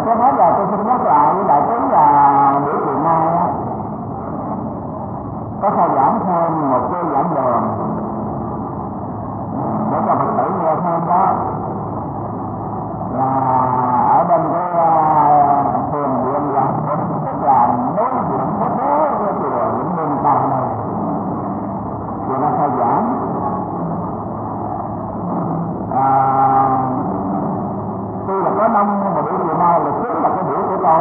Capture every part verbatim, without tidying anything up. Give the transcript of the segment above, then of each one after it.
Trước hết là tôi xin nhắc lại với đại chúng là buổi chiều nay có khai giảng thêm một cái giảng đường để cho Phật tử nghe thêm đó, là ở bên cái thiền viện giảng, tức là đối diện với bố của chùa Vĩnh Hưng ta này, chùa đang khai giảng. À, tuy là có đông nhưng mà buổi chiều nay là chính là cái buổi của tôi.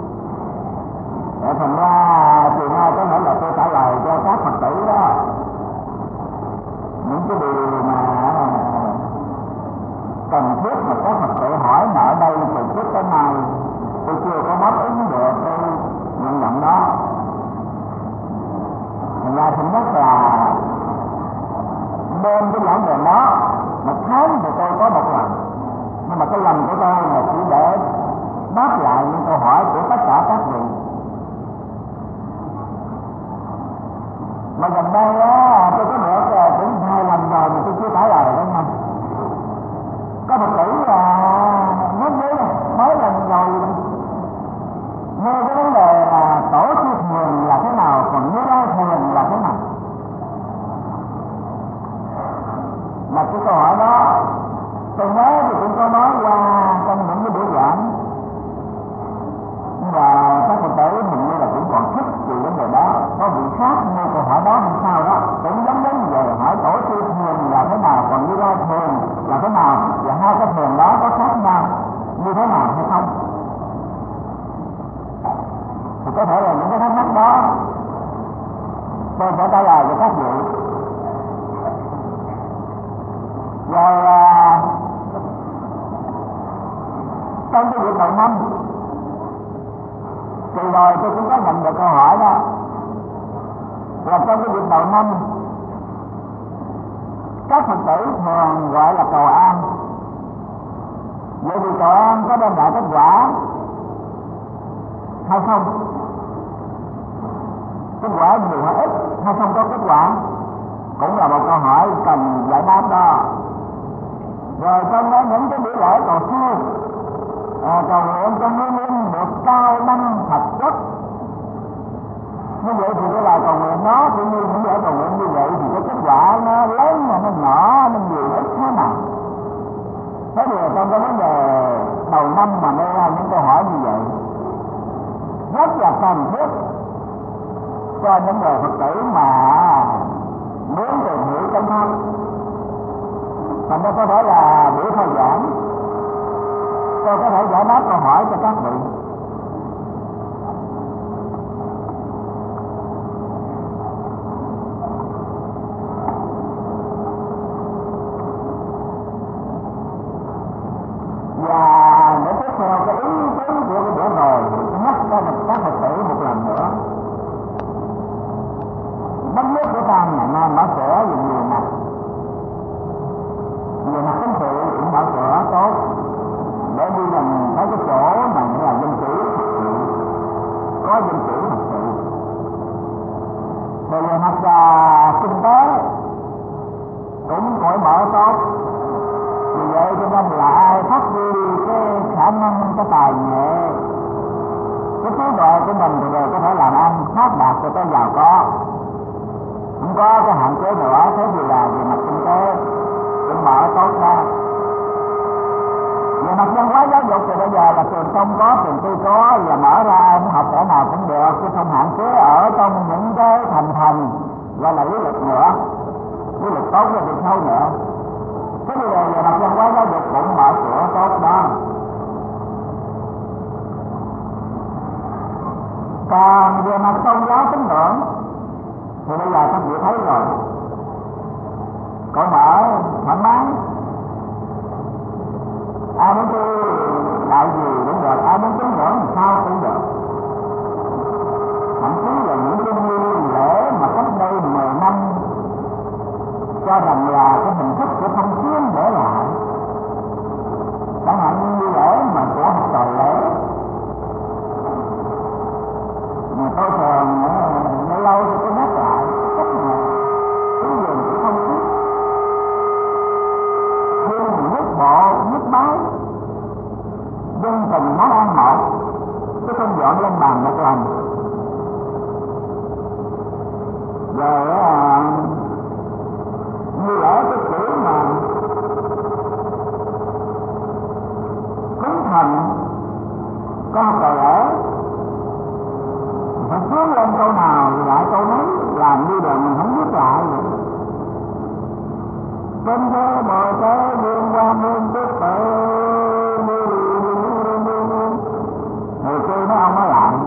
Để thành ra chiều nay có thể là tôi trả lời cho các Phật tử đó những cái điều mà cần thiết mà các Phật tử hỏi mà ở đây từ trước tới nay tôi chưa có đáp ứng được cái nguyện vọng đó. Thành ra thứ nhất là bên cái giảng đường đó một tháng thì tôi có một lần, nhưng mà cái lần của tôi là chỉ để đáp lại những câu hỏi của tất cả các vị. Mà gần đây á, tôi có được cũng hai lần rồi mà tôi chưa trả lời đó nha. Có Phật tử là nói với mấy lần rồi nghe cái vấn đề là tổ sư thường là thế nào, còn như lai thường là thế nào. Mà cái câu hỏi đó tôi nhớ thì cũng có nói qua trong những cái buổi giảng, nhưng mà các Phật tử mình như là cũng còn thích về vấn đề đó. Có vị khác nghe câu hỏi đó không sao đó, cũng giống giống như vậy, hỏi tổ sư thường là thế nào, còn như lai thường là thế nào, và hai cái thường đó có khác nhau như thế nào hay không. Thì có thể là những cái thắc mắc đó tôi sẽ trả lời cho các vị. Rồi à, trong cái việc đầu năm kỳ rồi tôi cũng có nhận được câu hỏi đó, là trong cái việc đầu năm các Phật tử thường gọi là cầu an. Vậy thì cầu an có đem lại kết quả hay không? Kết quả nhiều hay ít hay không có kết quả cũng là một câu hỏi cần giải đáp đó. Rồi trong đó những cái buổi lễ cầu siêu à, cầu nguyện cho nguyên linh được cao năng thật chất, như vậy thì cái lời cầu nguyện đó cũng như những lễ cầu nguyện như vậy thì cái kết quả nó lớn mà nó nhỏ, nó nhiều ít thế nào. Thế thì trong cái vấn đề đầu năm mà nêu ra những câu hỏi như vậy rất là cần thiết cho những người Phật tử mà muốn tìm hiểu chân thân. Thành ra có thể là buổi khai giảng tôi có thể giải đáp câu hỏi cho các vị. Và để tiếp theo cái ý tứ của cái bữa rồi tôi nhắc cho các Phật tử một lần nữa. Đất nước của ta ngày nay mở cửa về nhiều mặt, về mặt chính trị cũng mở cửa tốt để đi gần tới cái chỗ mà nghĩa là dân chủ thật sự, có dân chủ thật sự. Về về mặt là kinh tế cũng cởi mở tốt. Vì vậy cho nên là ai phát huy cái khả năng, cái tài nghệ, cái trí tuệ của mình thì đều có thể làm ăn phát đạt cho tới giàu có, không có cái hạn chế nữa. Thế thì là về mặt kinh tế cũng mở tốt ra. Về mặt văn hóa giáo dục thì bây giờ là trường công có, trường tư có, và mở ra học cỡ nào cũng được, chứ không hạn chế ở trong những cái thành phần gọi là lý lịch nữa, lý lịch tốt và việc sâu nữa. Thế bây giờ về mặt văn hóa giáo dục cũng mở cửa tốt đó. Còn về mặt tôn giáo tín ngưỡng thì bây giờ các vị thấy rồi, cởi mở thoải mái. Ai muốn tu đạo gì cũng được, ai muốn tín ngưỡng thì sao cũng được. Thậm chí là những cái nghi lễ mà cách đây mười năm cho rằng là cái hình thức của phong kiến để lại, chẳng hạn như nghi lễ mà của học trò lễ mà tôi thường lâu lâu thì tôi nhắc lại cách mà cái dùng của phong kiến như nước bộ, nước bái dân tình món ăn một, chứ không dọn lên bàn một lần. Rồi à, như lẽ cái kiểu mà cúng thần có một lời lẽ phải xuống lên câu nào thì lại câu nấy, làm như đời mình không biết lại vậy. Trên thế bờ thế liên quan muôn tức tự hồi xưa mấy ông nói lại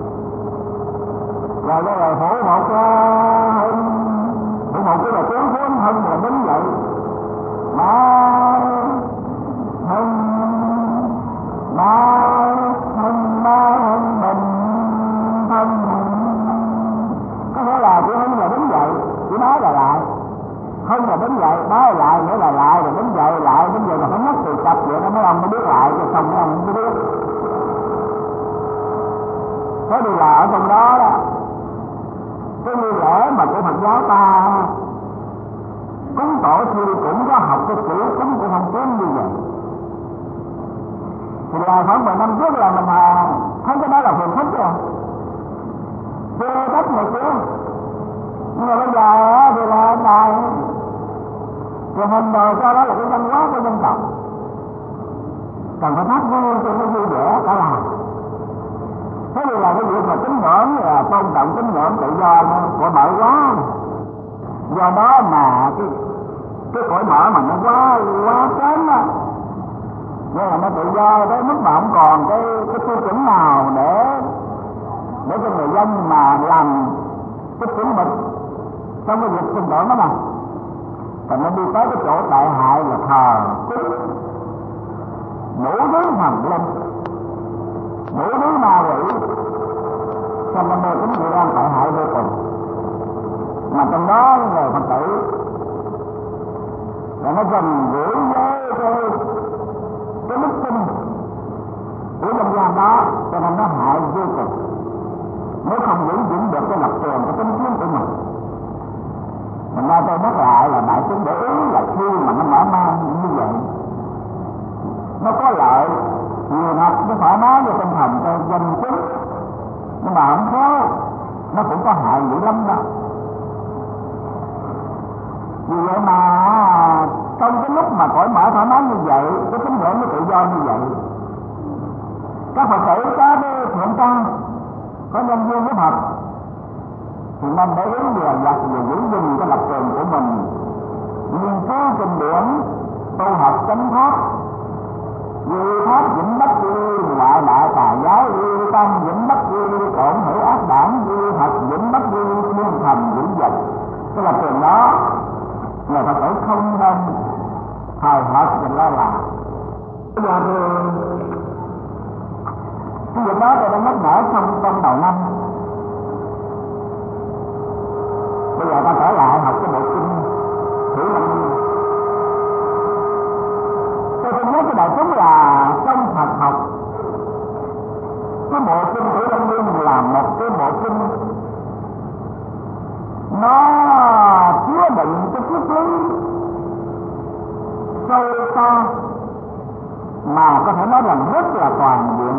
rồi cái lời phổ một hơn phổ một cái là tiếng cuốn hơn là đứng dậy mà hơn mà hơn ma hơn mình thân có nghĩa là chỉ hơn là đứng dậy, chỉ nói là lại hơn là đứng dậy, nói lại nữa là lại, rồi đứng dậy lại, đứng dậy là phải mất từ tập vậy đó mấy ông mới biết lại, chứ không mấy ông không biết. Thế thì là ở trong đó đó cái nghi lễ mà của Phật giáo ta cúng tổ sư cũng có học cái kiểu cúng của không kém như vậy. Thì là khoảng mười năm trước là mình à, thấy cái đó là phiền phức rồi, chưa đất này kia. Nhưng mà bây giờ thì là này truyền hình rồi cho đó là cái văn hóa của dân tộc, cần phải phát huy cho nó vui vẻ cả là. Thế thì là cái việc mà tín ngưỡng là tôn trọng tín ngưỡng tự do của mở quá, do đó mà cái cái cõi mở mà nó quá quá kém á, nên là nó tự do tới mức mà không còn cái cái tiêu chuẩn nào để để cho người dân mà làm cái chuẩn mực trong cái việc tin tưởng đó mà. Còn nó đi tới cái chỗ đại hại là thờ cúng đủ thứ thần linh, đủ thứ ma quỷ, trong năm mê tính dị đoan tại hại vô cùng. Mà trong đó người Phật tử là nó gần gũi với cái cái đức tin của dân gian đó, cho nên nó hại vô cùng. Nếu không giữ vững được cái lập trường, cái tính kiến của mình. Mình nói tôi nhắc lại là đại chúng để ý là khi mà nó mở mang như vậy, nó có lợi nhiều mặt, nó thoải mái cho tinh thần cho dân chúng, nhưng mà không khéo nó cũng có hại dữ lắm đó. Vì vậy mà trong cái lúc mà cõi mở thoải mái như vậy, cái tín ngưỡng nó tự do như vậy, các Phật tử có cái thượng căn, có nhân duyên với Phật thì nên để ý về vật về giữ gìn cái lập trường của mình, nghiên cứu kinh điển, tu học chánh pháp, duy pháp vĩnh bất duy ngoại đại tà giáo, duy tâm vĩnh bất duy tổn hữu ác đảng, duy thật vĩnh bất duy thiên thành vĩnh vật. Cái lập trường đó người Phật tử không nên hời hợt mình lo làm. Bây giờ thì cái việc đó tôi đã nhắc nhở trong trong đầu năm. Bây giờ ta trở lại học cái bộ kinh Thủy Lâm Nhiên. Tôi xin nhắc cái đại chúng là trong Phật học, cái bộ kinh Thủy Lâm Nhiên là một cái bộ kinh nó chứa đựng cái triết lý sâu xa mà có thể nói là rất là toàn diện.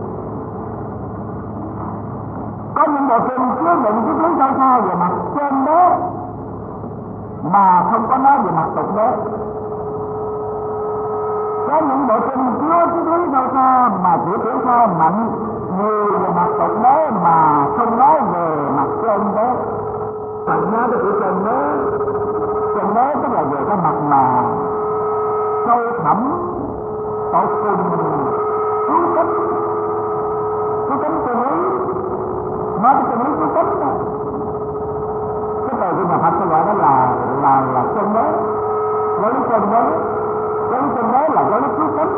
Có những bộ kinh chứa đựng triết lý sâu xa về mặt trên đế mà không có nói về mặt tục đế. Có những bộ kinh chứa triết lý sâu xa mà chỉ triển khai mạnh nhiều về mặt tục đế mà không nói về mặt trên đế. Thành ra cái chữ trên đế, trên đế tức là về cái mặt mà sâu thẳm, tột cùng, cứu cánh, cứu cánh chân lý, nói cái chân lý cứu cánh đó. Cái từ của nhà Phật tôi gọi đó là là là chân đế, giáo lý chân đế, giáo lý chân đế là giáo lý cứu cánh,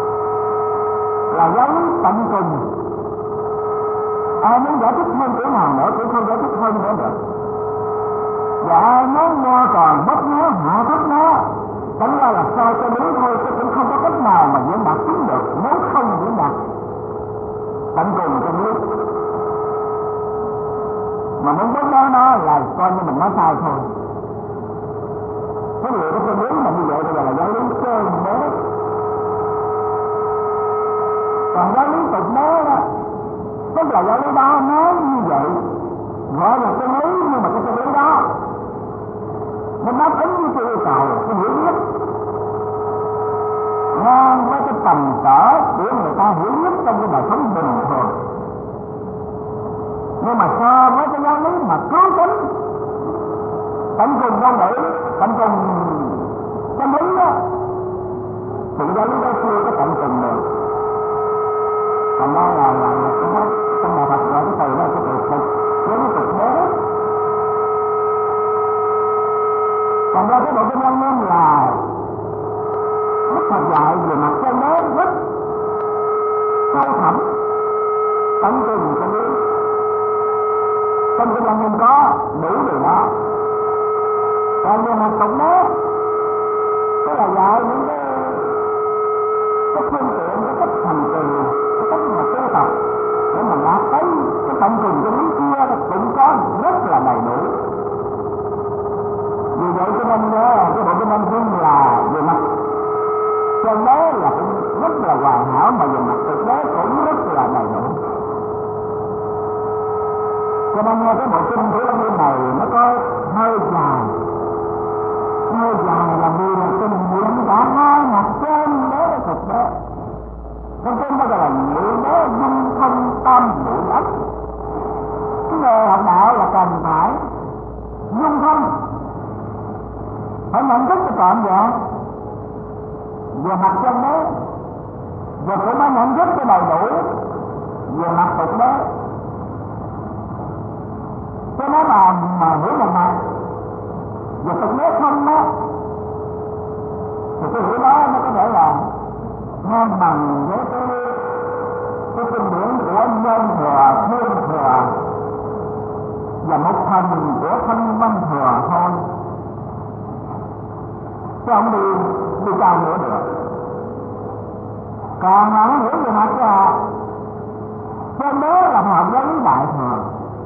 là giáo lý tận cùng. Ai muốn giải thích hơn chỗ nào nữa cũng không giải thích hơn nữa được. Và ai muốn lo còn bất nó, hạ thấp nó, chẳng qua là sai cho đúng thôi, chứ cũng không có cách nào mà diễn đạt chính được, nếu không diễn đạt tận cùng trong lý. Mà muốn bớt đó nó là coi như mình nói sai thôi. Cái điều cái chân lý mà như vậy bây giờ là giáo lý trên đế. Còn giáo lý tục đế đó, tức là giáo lý đó nói như vậy, gọi là chân lý, nhưng mà cái chân lý đó nó đáp ứng với cái yêu cầu, cái hiểu biết ngang với cái tầm cỡ của người ta hiểu biết trong cái đời sống bình thường. Nhưng mà so với cái giáo lý mà cứu tính tận cùng vô ngữ, tận cùng chân lý đó, thì giáo lý đó chưa có tận cùng được. Còn đó là là là cái đó trong đạo Phật gọi cái từ đó cái từ tục, giáo lý tục đế. Còn ra cái bộ kinh Lăng Nghiêm là Đức Phật dạy về mặt chân đế rất sâu thẳm, tận cùng chân lý. Trong kinh Lăng Nghiêm có đủ điều đó. Còn về mặt tục đế, tức là dạy những cái cái phương tiện, cái cách thành trì, cái cách mà tu tập để mà đạt tới cái tận cùng chân lý kia cũng có rất là đầy đủ. Vì vậy cho nên cái bộ kinh Lăng Nghiêm là về mặt chân đế là cũng rất là hoàn hảo, mà về mặt thực tế cũng rất là đầy đủ. Cho nên nghe cái bộ kinh của Lăng Nghiêm này nó có hơi dài, hơi dài là vì là kinh nghiệm cả hai mặt chân đế và thực tế. Trong kinh đó là nhị đế dung thông tam bụi ấp. Cái người học đạo là cần phải dung thông, phải nhận thức cái trọn vẹn về mặt chân đế, và cũng phải nhận thức cái đầy đủ về mặt thực đế. Cho nên là mà hiểu một mặt về thực đế không đó, thì cái hiểu đó nó có thể là ngang bằng với cái cái kinh điển của Nhân Thừa, Thiên Thừa và một phần của Thanh Văn Thừa thôi, chứ không đi đi cao nữa được. Còn mà nó hiểu về mặt là chân đế là hợp với lý Đại Thừa.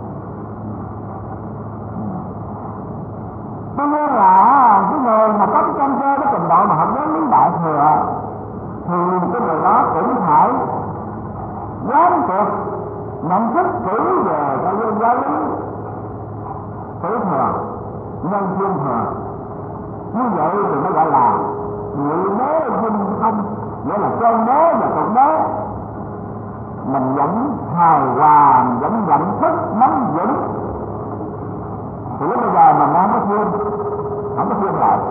Cho nên là cái người mà có cái căn cơ, cái trình độ mà hợp với lý Đại Thừa thì cái người đó cũng phải quán triệt nhận thức kỹ về cái giáo lý Tiểu Thừa, Nhân Thiên Thừa. Như vậy thì nó gọi là nhị đế dung thông, nghĩa là chân đế và tục đế mình vẫn hài hòa, vẫn nhận thức nắm vững. Thì lúc bây giờ mình đang có thiên, không có thiên lại.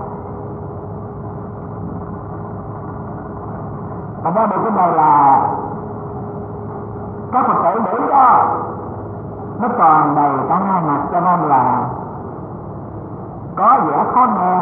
Còn ra được cái này là các Phật tử Mỹ đó, nó còn đầy cả hai mặt, cho nên là có vẻ khó nghe.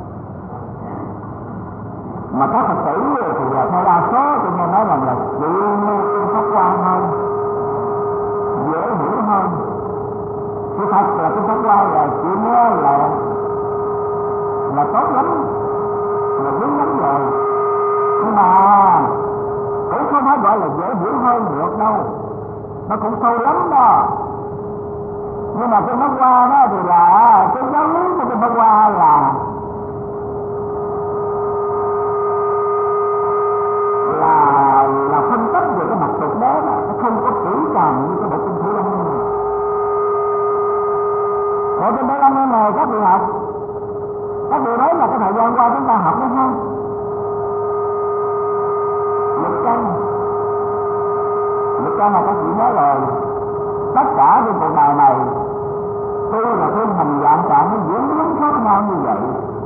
Mà các Phật tử thì là theo đa số cho nên nói rằng là chịu nghe kinh Pháp Hoa hơn, dễ hiểu hơn. Sự thật là kinh Pháp Hoa là chịu nghe là là tốt lắm, là đúng lắm rồi. Nhưng mà cũng không phải gọi là dễ hiểu hơn được đâu, nó cũng sâu lắm đó. Nhưng mà kinh Pháp Hoa đó thì là cái giáo lý của kinh Pháp Hoa là là là phân tích về cái mặt thực đế đó, nó không có kỹ càng như cái bộ kinh Thủ Lăng Nghiêm này. Bộ kinh Thủ Lăng Nghiêm này các vị học, các vị đấy là cái thời gian qua chúng ta học đúng không? Lịch căn, lịch căn là các vị nói rồi, tất cả trên cuộc đời này tuy là thêm hình dạng trạng nó diễn biến khác nhau như vậy,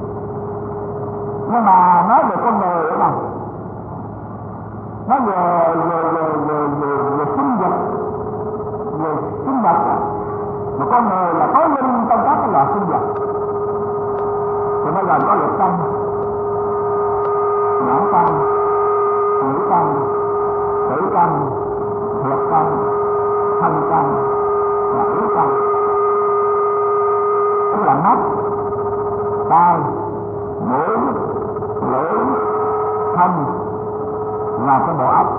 nhưng mà nói về con người đó, nói về về về về về, về sinh vật, về sinh vật mà con người là tối linh trong các cái loài sinh vật. Thì bây giờ có liệt căn, nhãn căn, nhĩ căn, tử căn, huyệt căn, thân căn và ý căn. Tức là mắt, tai, mũi, lưỡi, thân và cái bộ óc.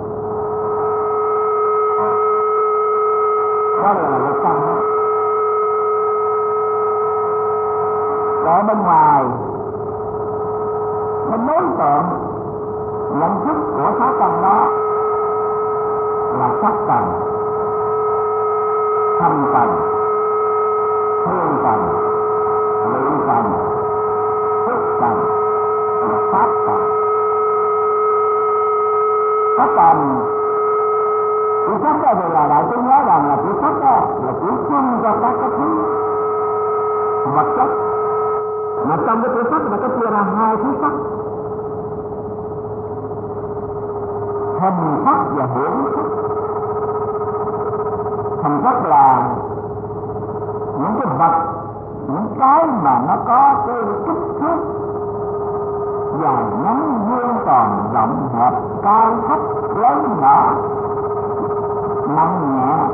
Đó là liệt căn đó. Ở bên ngoài nó đối tượng nhận thức của sáu căn đó sắc trần, thanh trần, hương trần, vị trần, thức trần, là pháp trần. Pháp trần, chữ sắc đó thì là đại chúng nói rằng là chữ sắc đó là chữ chung cho các cái thứ vật chất, mà trong cái chữ sắc nó có chia ra hai thứ sắc, hình sắc và hưởng sắc. Hình sắc là những cái vật, những cái mà nó có cái kích thước dài ngắn, vuông tròn, rộng hẹp, cao thấp, lớn nhỏ, nặng nhẹ.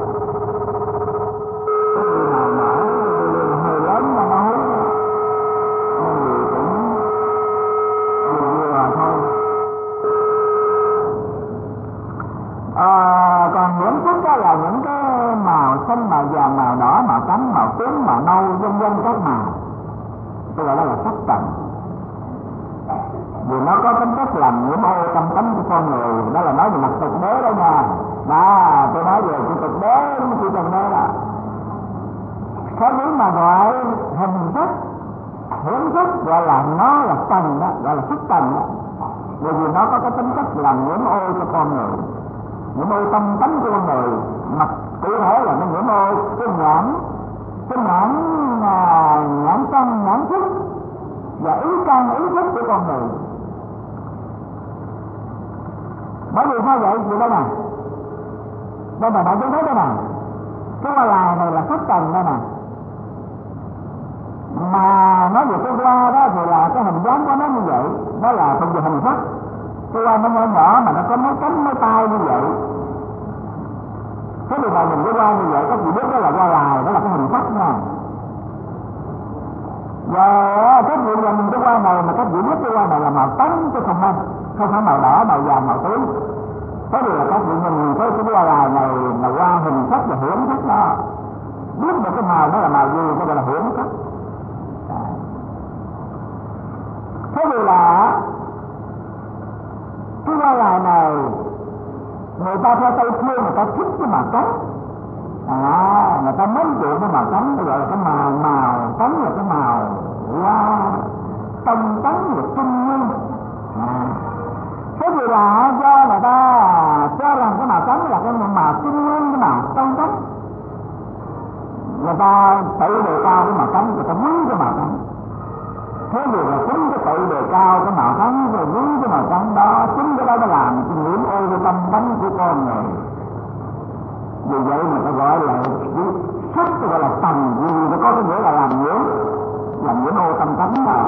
Cái gì nào nhỏ hơi lớn mà nó hút nên gì cũng vừa vừa thôi. À, còn những sắc đó là những cái màu xanh, màu vàng, màu đỏ, màu trắng, màu tím, màu nâu, vân vân các màu. Tôi gọi đó là sắc trần. Vì nó có tính chất làm nhiễm ô tâm tánh của con người, đó là nói về mặt thực đế đó nha. Đó, tôi nói về chữ thực đế, chữ trần đế đó. Cái thứ mà gọi hình thức, hưởng thức gọi là nó là trần đó, gọi là sắc trần đó. Bởi vì nó có cái tính chất làm nhiễm ô cho con người, nhiễm ô tâm tánh của con người. Mặt cụ thể là nó nhiễm ô cái nhãn, cái nhãn à, nhãn căn, nhãn thức và ý căn, ý thức của con người. Bởi vì sao vậy? Vì đây nè, đây là bạn chúng thấy đây nè, cái hoa lại này là sắc trần đây nè. Mà nói về cái hoa đó thì là cái hình dáng của nó như vậy, đó là phần về hình sắc. Cái hoa nó nhỏ nhỏ mà nó có mấy cánh mấy tay như vậy. Thế thì mà nhìn cái hoa như vậy, các vị biết đó là hoa lại, đó là cái hình sắc nha. Và các vị nhìn cái hoa này mà các vị biết cái hoa này là màu trắng chứ không phải không phải màu đỏ, màu vàng, màu tím. Thế thì là các vị nhìn thấy cái hoa lại này là hoa hình sắc và hưởng sắc đó, biết được cái màu đó là màu gì, cái gọi là hưởng sắc. Thế thì là cái hoa lại này người ta theo Tây phương người ta thích cái màu trắng, à, người ta mến chuộng cái màu trắng, gọi là cái màu màu trắng là cái màu hoa tông trắng và trung nguyên. À, thế thì là do người ta cho rằng cái màu trắng là cái màu trung nguyên, cái màu tông trắng, người ta tự đề cao cái màu trắng, người ta quý cái màu trắng. Thế thì là chính cái tự đề cao cái màu trắng rồi quý cái màu trắng đó, chính cái đó nó làm cái nhiễm ô cái tâm tánh của con người. Vì vậy mà ta gọi là cái sắc, gọi là trần, vì nó có cái nghĩa là làm nhiễm, làm nhiễm ô tâm tánh đó.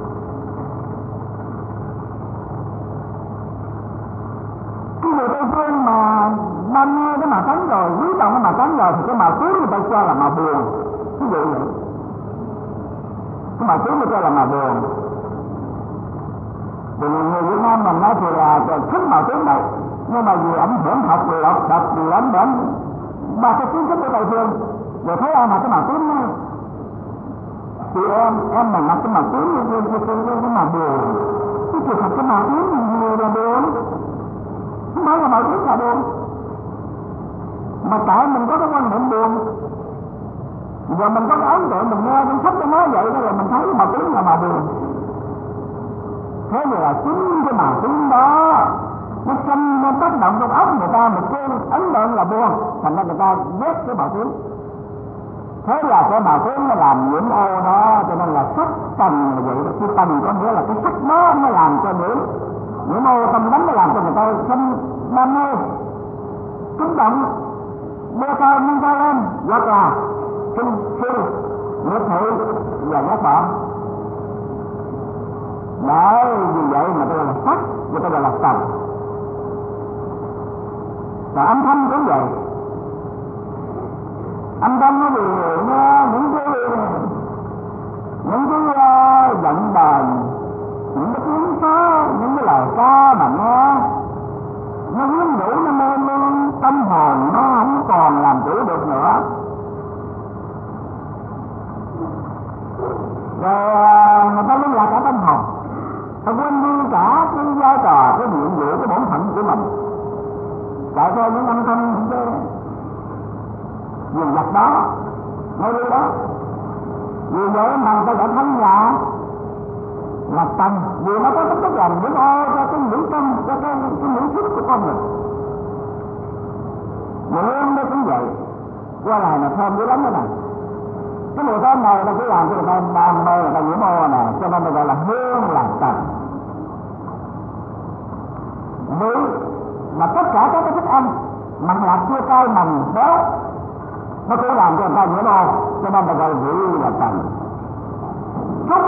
Cái người Tây phương mà đam mê cái màu trắng rồi, quý trọng cái màu trắng rồi thì cái màu tím người ta cho là màu buồn. Ví dụ vậy, cái màu tím người ta cho là màu buồn. Vì người Việt Nam mình nói thì là thích màu tím đấy, nhưng mà vì ảnh hưởng học vì lọc đọc vì lắm đến ba cái kiến thức của Tây phương, rồi thấy ai mặc cái màu tím đó, thì em em mình mặc cái màu tím như cái cái màu buồn, cái chuyện thật cái màu tím nhiều là buồn, không phải là màu tím là buồn, mà tại mình có cái quan niệm buồn, và mình có cái ấn tượng mình nghe trong sách nó nói vậy đó, rồi mình thấy màu tím là màu buồn. Thế thì là chính cái màu tím đó nó xâm nó tác động trong óc người ta, một cái ấn tượng là buồn, thành ra người ta ghét cái màu tím. Thế là cái màu tím nó làm nhiễm ô đó, cho nên là sắc trần là vậy đó. Cái trần có nghĩa là cái sắc đó nó làm cho nhiễm nhiễm ô tâm tánh, nó làm cho người ta xâm đam mê, kích động, đưa cao nâng cao lên, hoặc là kinh phi, nghiệp thị và ghét bỏ. Đấy, vì vậy mà tôi là sắc, người ta gọi là trần. Và âm thanh cũng vậy. Âm thanh nó thì nghe những cái những cái uh, giọng đờn, những cái tiếng sáo, những cái lời ca mà nghe nó quyến rũ, nó mê man tâm hồn, nó không còn làm chủ được nữa. Rồi uh, người ta liên lạc cả tâm hồn, ta quên đi cả cái vai trò, cái nhiệm vụ, cái bổn phận của mình. chạy theo những âm thanh những cái nhiều vật đó, ngay đi đó. Vì vậy mà người ta đã thanh nhã là tầm, vì nó có tất cả những ô cho cái mỹ tâm, cho cái cái mỹ thức của con người. Hương nó cũng vậy, qua lại là thơm dữ lắm đó này. Cái mùi thơm này nó cứ làm cho người ta đam mê, người ta nhiễm ô này, cho nên nó gọi là hương là tầm. Vị là tất cả các cái thức ăn mặn lạc chua cay mặn béo, nó cũng làm cho người ta nhiễm ô, cho nên nó gọi vị là tầm. Xúc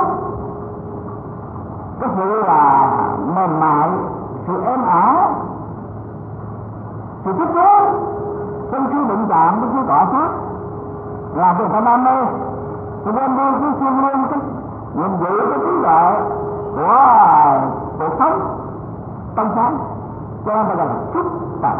cái sự là mềm mại, sự êm ả, sự thích thú trong khi đụng chạm với cái cọ sát, làm cho người ta đam mê, cho nên đi cái chuyên môn cái nhiệm vụ cái trí tuệ của cuộc sống trong sáng, cho nên là xúc tầm.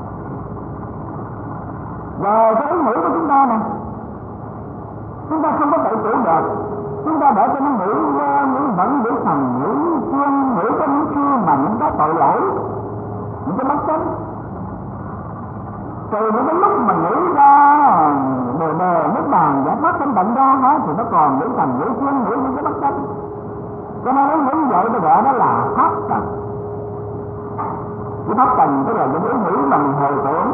Về cái ý nghĩ của chúng ta nè, chúng ta không có tự chủ được, chúng ta để cho nó nghĩ những vẫn nghĩ thầm, nghĩ chuyên, nghĩ cái những khi mà những cái tội lỗi, những cái bất chánh. Từ những cái lúc mà nghĩ ra bề bề nước bàn giải thoát thanh tịnh ra hết thì nó còn nghĩ thầm, nghĩ chuyên, nghĩ những cái bất chánh. Cho nên nó nghĩ vậy tôi gọi nó là pháp trần. Cái pháp trần tức là những ý nghĩ mà mình hồi tưởng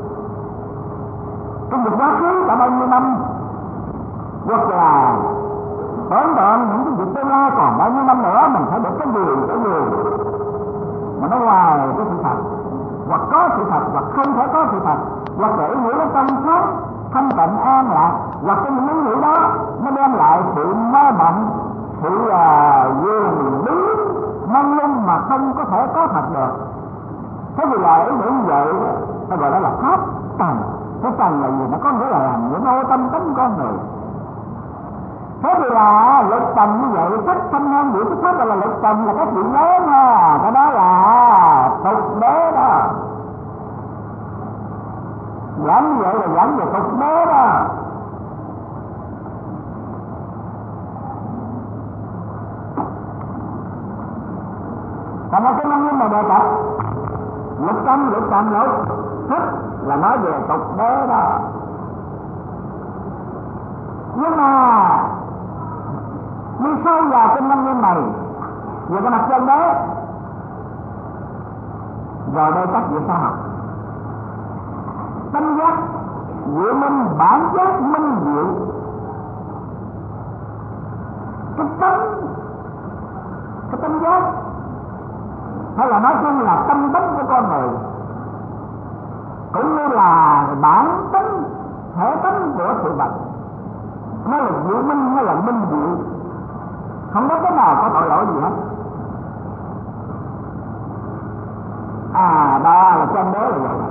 trong việc quá khứ đã bao nhiêu năm, hoặc là tưởng tượng những cái việc tương lai còn bao nhiêu năm nữa mình phải được cái gì, cái gì mà nó ngoài cái sự thật, hoặc có sự thật, hoặc không thể có sự thật, hoặc để nghĩ nó trong sáng, thanh tịnh an lạc, hoặc cái những ý nghĩ đó nó đem lại sự mơ mộng, sự quyền bí, mong lung mà không có thể có thật được. Thế vì là ý nghĩ như vậy, ta gọi đó là pháp trần. Cái trần là gì? Nó có nghĩa là làm những ô tâm tánh con người. Thế thì là lực trần như vậy, thích thanh nhan biểu cái pháp là lực trần là cái chuyện lớn ha, cái đó là tục đế đó. Giảm như vậy là giảm về tục đế đó. Còn nó cái năng nhân mà đề cập lực trần, lực trần lỗi thích là nói về tục đế đó. Nhưng mà đi sâu vào cái năng nhân này về cái mặt chân đế rồi đây các vị sao học tâm giác diệu minh, bản giác minh diệu, cái tâm cái tâm giác hay là nói chung là tâm tánh của con người, cũng như là bản tính thể tánh của sự vật. Nó là diệu minh, nó là minh diệu, không có cái nào có tội lỗi gì hết. À đó là chân đế là vậy.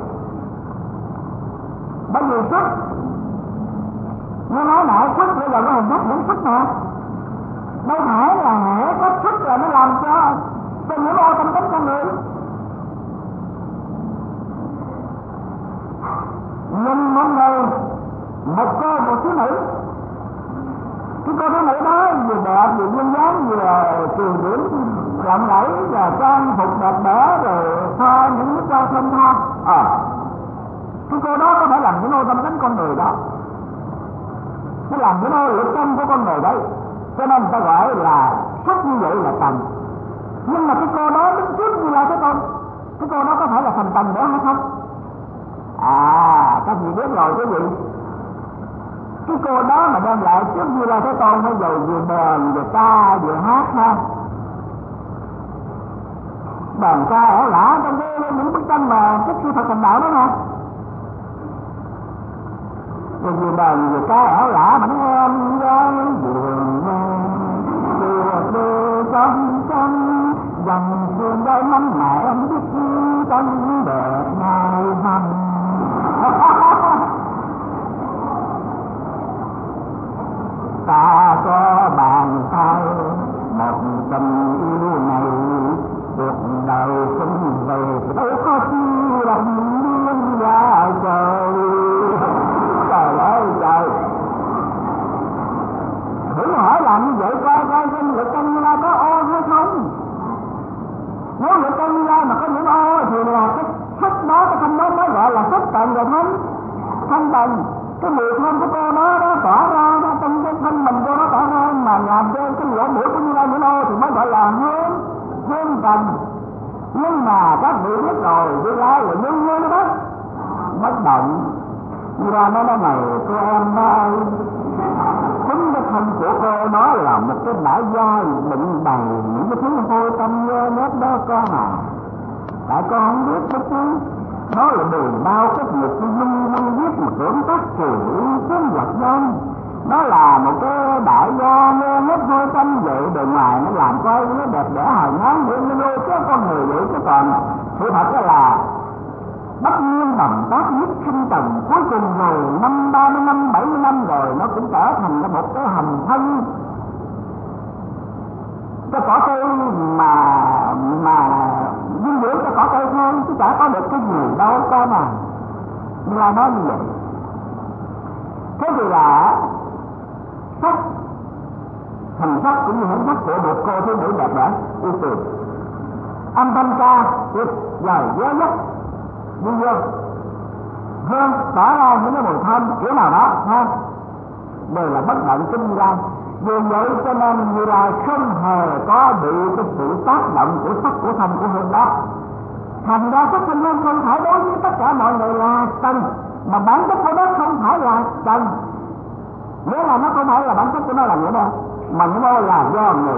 Bởi vì sắc, nó nói nãy sắc bây giờ có hình sắc những sắc nè, đâu phải là hễ có sắc là nó làm cho cho những ô tâm tính con người. Nhưng một người, một cô, một thiếu nữ, cái cô thiếu nữ đó vừa đẹp, vừa duyên dáng, vừa kiều diễm, lộng lẫy, và trang phục đẹp đẽ, rồi thoa những nước da thơm tho. Ờ, cái cô đó có thể làm những ô tâm tính con người đó, nó làm những ô lực tâm của con người đấy, cho nên người ta gọi là sắc như vậy là tầng. Nhưng mà cái cô đó đứng trước Như Lai Thế Tôn, cái cô đó có thể là thành tầng nữa hay không? À, các vị biết rồi quý vị, cái cô đó mà đem lại trước Như Lai Thế Tôn mới dầu vừa bền, vừa ca, vừa hát ha. Đàn ca ẻo lả trong cái những bức tranh mà cái sư thật thành đạo đó nè. Rồi vừa bền, vừa ca ẻo lả mà nó em gái vừa vừa đưa trong trong dòng phương đây năm mẹ em biết trong bờ ngày hầm. Ta có bàn tay một tình yêu này, cuộc đời xuân về đâu có chi làm liên ra trời. Trời ơi trời, thử hỏi làm như vậy coi coi xem lực chân Như Lai có ô hay không. Nếu lực chân Như Lai mà có những ô thì là cái sắc đó, cái thanh đó nó thanh tần. Cái mùi thơm của cô nó đó tỏa ra đó, trong cái thân mình cô nó tỏa ra mà làm cho cái lỗ mũi của Như Lai Như Lô thì mới gọi là hương hương trần. Nhưng mà các vị biết rồi, Như Lai là nhân nhân đó bất động. Như Lai nói nói này cô em nói chính cái thân của cô nó là một cái bãi dai đựng đầy những cái thứ hôi tâm nhơ nhớp đó con à. Tại con không biết cái chứ nó là đường bao cái việc lung lung viết một tưởng tác trừ sinh vật nhân. Nó là một cái đại gia nhơ nhớp hôi tâm vậy, bề ngoài nó làm coi nó đẹp đẽ hào nhoáng vậy nó vô chứ con người vậy. Chứ còn sự thật đó là bất nhiên bằng tác nhất sinh tầng, cuối cùng rồi năm ba mươi năm bảy mươi năm rồi nó cũng trở thành một cái hành thân cái cỏ cây mà mà dinh dưỡng cái cỏ cây thôi, chứ chả có được cái gì đâu con mà. Như là nói như vậy. Thế thì là sắc thành sắc cũng như hình sắc của một cô thiếu nữ đẹp đẽ yêu kiều, âm thanh ca tuyệt vời giới nhất như dương hương tỏ ra những cái mùi thơm kiểu nào đó ha, đều là bất động của Như Lai. Vì vậy cho nên Như Lai không hề có bị cái sự tác động của sắc của thanh của hương đó. Thành ra sắc thanh hương không phải đối với tất cả mọi người là trần, mà bản chất của nó không phải là trần. Nghĩa là nó không phải là bản chất của nó là nghĩa đâu, mà nó là do người.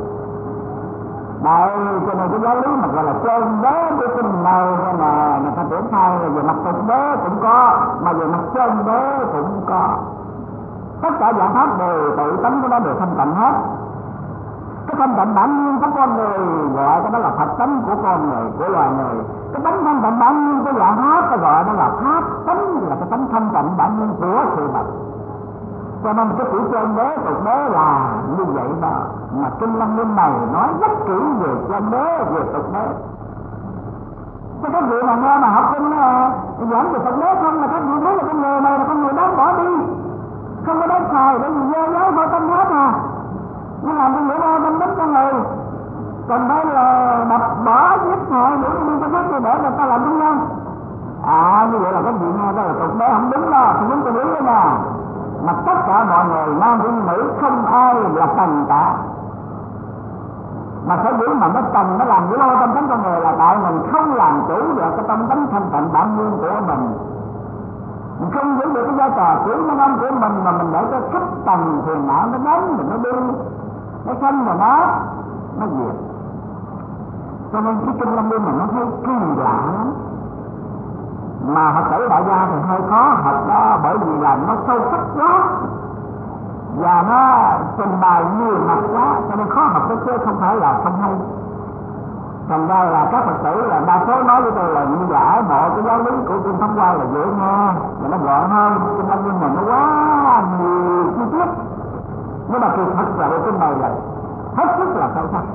Đây cho nên cái giáo lý mà gọi là trên đế của kinh này là người ta tưởng sai là về mặt thực đế cũng có, mà về mặt trên đế cũng có. Tất cả dạng pháp đều tự tánh của nó đều thanh tịnh hết. Cái thanh tịnh bản nhiên của con người gọi cái đó là thật tánh của con người, của loài người. Cái tánh thanh tịnh bản nhiên của dạng pháp ta gọi đó là pháp tánh, là cái tánh thanh tịnh bản nhiên của sự vật. Cho nên cái chữ trên đế tục đế là như vậy đó. Mà kinh Lăng Nghiêm này nói rất kỹ về trên đế, về tục đế. Cho các vị mà nghe mà học kinh giảng về tục đế không là các vị thấy là con người này là con người đáng bỏ đi, không có đáng xài, bởi vì dơ dối vô tâm hết à. Nó làm cho người vô tâm tính con người. Còn đây là đập bỏ giết hại để đi cho các người để người ta làm đúng không? À như vậy là các vị nghe đó là tục đế không đúng đâu, không đúng cái lý đó nè. Mà tất cả mọi người nam với nữ không ai là tần cả. Mà sở dĩ mà nó tần nó làm những lo tâm tánh con người là tại mình không làm chủ được cái tâm tánh thanh tịnh bản nhiên của mình. Mình không giữ được cái vai trò chủ nhân ông của mình, mà mình để cho khách tần phiền não nó đến rồi nó đi, nó sanh rồi nó nó diệt. Cho nên cái kinh Lăng Nghiêm mà nó thấy kỳ lạ lắm. Mà Phật tử đại gia thì hơi khó học đó, bởi vì là nó sâu sắc quá và nó trình bày nhiều mặt quá, cho nên khó học đó chứ không phải là không hay. Thành ra là các Phật tử là đa số nói với tôi là như giả bộ cái giáo lý của kinh Pháp Hoa là dễ nghe và nó gọn hơn. Kinh Lăng Nghiêm mà nó quá nhiều chi tiết, nhưng mà kỳ thật là để trình bày là hết sức là sâu sắc.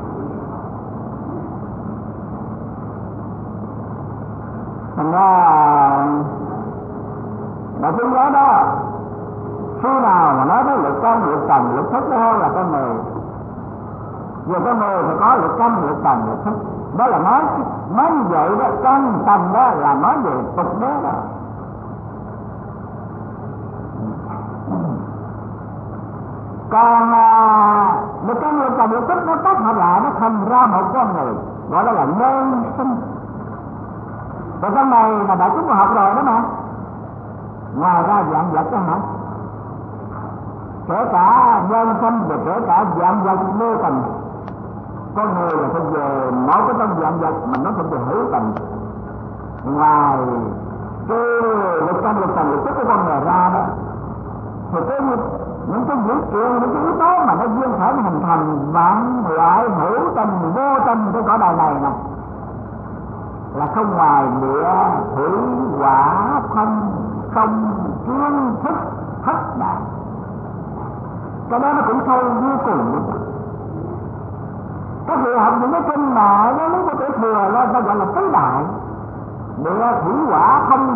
Thành ra đạo Phật nói đó, khi nào mà nói tới lực căn, lực trần, lực thức đó là con người. Vừa con người phải có lực căn, lực trần, lực thức. Đó là nói nói như vậy đó, căn trần đó là nói về tục đế đó. Còn lực căn, lực trần, lực thức nó kết hợp lại nó thành ra một con người, gọi đó là nhân sinh. Rồi con này là đại chúng học rồi đó mà. Ngoài ra dạng vật đó hả? Kể cả nhân sinh và kể cả dạng vật mê tình. Con người là phải về mỗi cái trong dạng vật mà nó phải về hữu tình. Ngoài cái lực căn, lực trần, lực thức của con người ra đó, thì cái những cái dữ kiện, những cái yếu tố mà nó duyên khởi hình thành vạn loại hữu tình, vô tình của cõi đời này nè, là không ngoài địa, thủy, hỏa, thân, không, kiến, thức, thất đại. Cái đó nó cũng sâu vô cùng. Các vị học những cái kinh mà nó lấy cái tiểu thừa lên ta gọi là tứ đại. Địa, thủy, hỏa, thân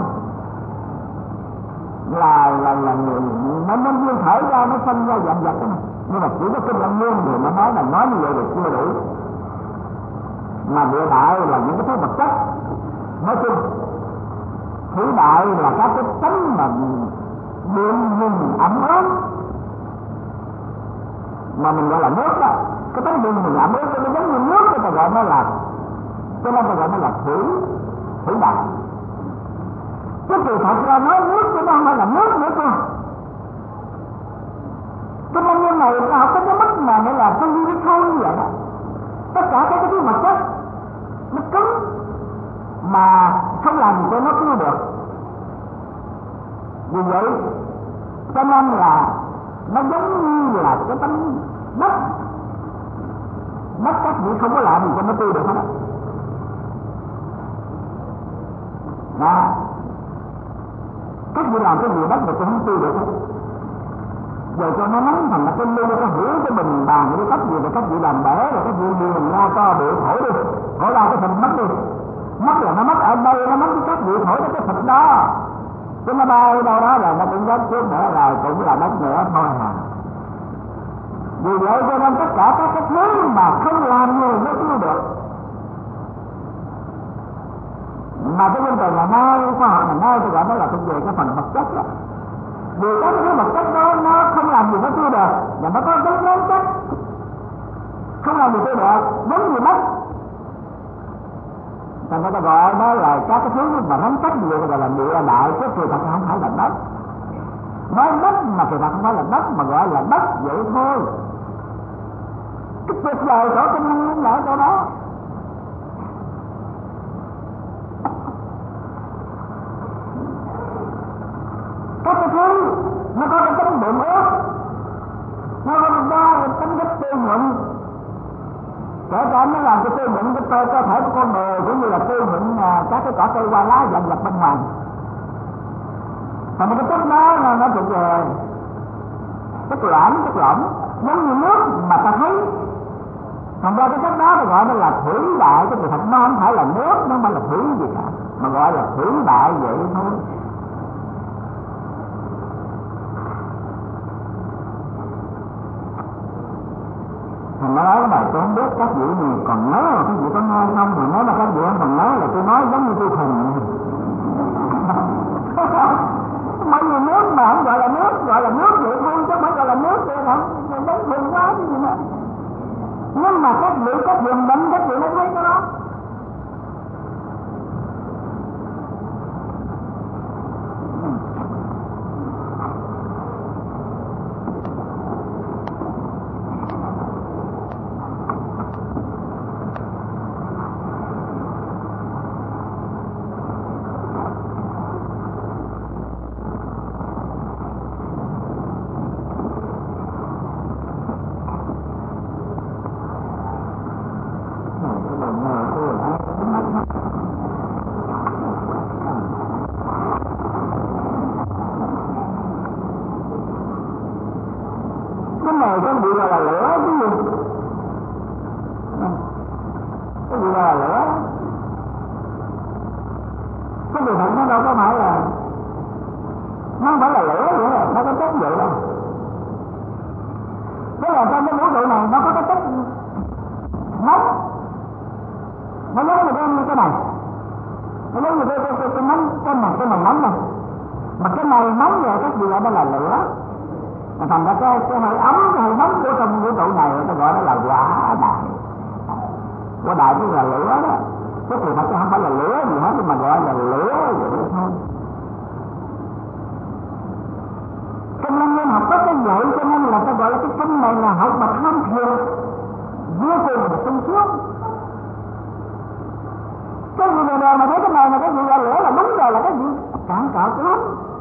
là là là người nó nó duyên khởi ra, nó sinh ra dạng vật đó mà. Nhưng mà chỉ có kinh Lăng Nghiêm thì nó nói là nói như vậy là chưa đủ. Mà địa đại là những cái thứ vật chất nói chung, thủy đại là các cái tánh mà điện hình ẩm ướt mà mình gọi là nước đó. Cái tánh điện hình ẩm ướt nó giống như nước, người ta gọi nó là, cho nên ta gọi nó là thủy thủy đại. Cái sự thật ra nói nước chứ nó không phải là nước nữa cơ. Cho nên như này ta học cái mức mà nghĩa là tư duy thâu như vậy đó. Tất cả các cái thứ vật chất nó cứng mà không làm cho nó cưa được. Vì vậy cho nên là nó giống như là cái tấm đất, đất các vị không có làm gì cho nó tươi được hết đó. Các vị làm cái gì đất mà cũng không tươi được hết. Rồi cho nó nóng thành là cái ly, cái hũ, cái bình bàn, cái cách gì rồi các vị làm bể, rồi các vị điền ra to bự thổi đi, thổi ra cái thịt mất đi. Mất là nó mất ở đây, nó mất cái các vị thổi cái thịt đó. Chứ nó bay đâu đó là nó cũng rớt xuống nữa, rồi cũng là đất nữa thôi à. Vì vậy cho nên tất cả các cái thứ mà không làm gì nó cũng được. Mà cái vấn đề là nay, khoa học ngày nay tôi gọi nó là thuộc về cái phần vật chất đó. Vì các cái vật chất đó nó không làm gì nó chưa được, và nó có rất lớn chất không làm gì chưa được, giống như đất. Thành ra ta gọi đó là các cái thứ mà nắm chắc gì gọi là địa đại, chứ sự thật không phải là đất. Nói đất mà sự thật không phải là đất, mà gọi là đất vậy thôi. Cái tuyệt vời của kinh năng là ở chỗ đó. Các cái thứ nó có cái tính đệm ướt, nó có cái tính chất tươi nhuận, kể cả nó làm cái tươi nhuận cái cơ cơ thể của con người, cũng như là tươi nhuận các cái cỏ cây hoa lá dần dập bên ngoài. Thành cái chất đó là nó thuộc về chất loãng, chất lỏng, giống như nước mà ta thấy. Thành ra cái chất đó nó gọi nó là thủy đại, cái sự thật nó không phải là nước, nó không phải là thủy gì cả, mà gọi là thủy đại vậy thôi. Thành nói cái bài tôi không biết các vị này còn nhớ là các vị có nghe không, mà nếu mà các vị không còn nhớ là tôi nói giống như tôi thùng. Mấy người nước mà không gọi là nước, gọi là nước vậy thôi, chứ không gọi là nước vậy hả? Đấy buồn quá cái gì nữa. Nhưng mà các vị có thiền định, các vị mới thấy cái đó. Thành ra cái, cái hơi ấm, cái hơi nóng của trong vũ trụ này ta gọi nó là quả đại. Quả đại tức là lửa đó. Cái sự thật không phải là lửa gì hết, mà gọi là lửa vậy thôi. Kinh Lăng Nghiêm học có cái vậy, cho nên là ta gọi là cái kinh này là học mà tham thiền vô cùng và sung sướng. Cái gì này mà thấy cái này mà cái gì là lửa là đúng rồi, là cái gì cản cỡ lắm.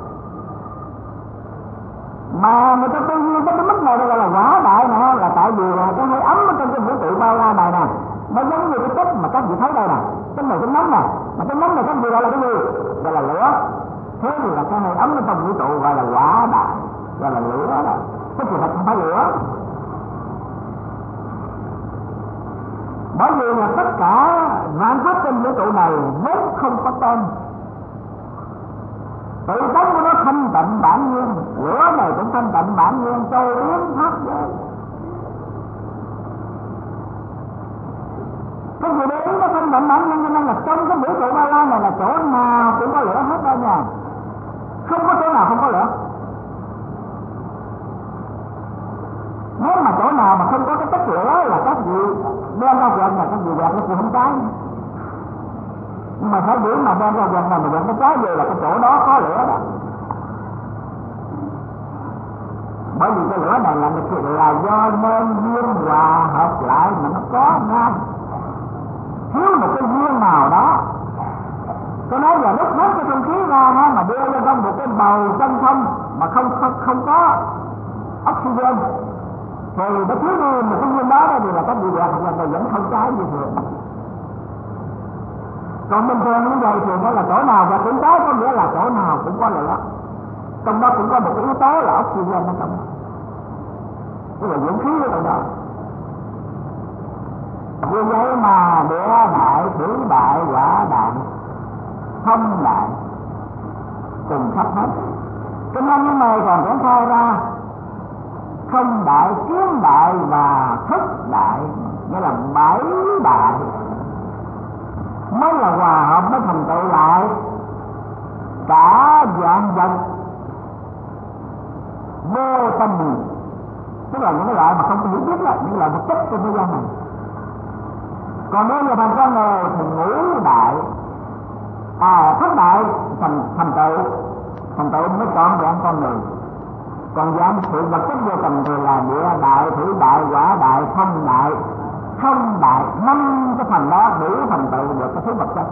Mà người ta tư duy cái mức này gọi là quả đại nè, là tại vì là cái hơi ấm ở trong cái vũ trụ bao la này nè, nó giống như cái chất mà các vị thấy đây nè, cái này cái nóng nè, mà cái nóng này các vị gọi là cái gì? Gọi là lửa. Thế thì là cái hơi ấm ở trong vũ trụ gọi là quả đại, gọi là lửa đó. Cái sự thật không phải lửa. Bởi vì là tất cả vạn pháp trên vũ trụ này vốn không có tên. Tự tánh của nó thanh tịnh bản nhiên, lửa này cũng thanh tịnh bản nhiên, châu yếm pháp giới. Cái gì đấy nó thanh tịnh bản nhiên, cho nên là trong cái vũ trụ bao la này là chỗ nào cũng có lửa hết đây. lửa nha, không có chỗ nào không có lửa. Nếu mà chỗ nào mà không có cái chất lửa là các vị đem ra quần là các vị quẹt nó cũng không cháy. Nhưng mà phải giữ mà đem ra quần là mà quần nó cháy về là cái chỗ đó có lửa đó. Bởi vì cái lửa này là là do nhân duyên hòa hợp lại mà nó có ngay. Thiếu một cái duyên nào đó. Tôi nói là lúc hết cái không khí ra ha, mà đưa lên trong một cái bầu chân không mà không không không có oxygen thì nó thiếu đi một cái duyên đó, đó thì là cái bị quẹt hoặc là vẫn không cháy như thường. Còn bình thường như vậy thì nó là chỗ nào và cũng cháy, có nghĩa là chỗ nào cũng có lửa. Trong đó cũng có một cái yếu tố là oxygen nó trong đó, tức là dưỡng khí ở trong đó. Vì vậy mà địa đại, thủy đại, hỏa đại, thông đại cùng khắp hết. Cho nên những này còn triển khai ra không đại, kiến đại và thức đại, nghĩa là bảy đại mới là hòa hợp, mới thành tựu lại cả vạn vật vô tâm, tức là những cái loại mà không có hiểu biết là những loại vật chất trên thế gian này. Còn nếu như thành con người thì ngũ đại, à thất đại thành thành tựu thành tựu mới chọn dạng con người. Còn dạng sự vật chất vô tầm thì là địa đại, thủy đại, hỏa đại, thông đại. Thông đại năm cái phần đó đủ thành tựu được cái thứ vật chất.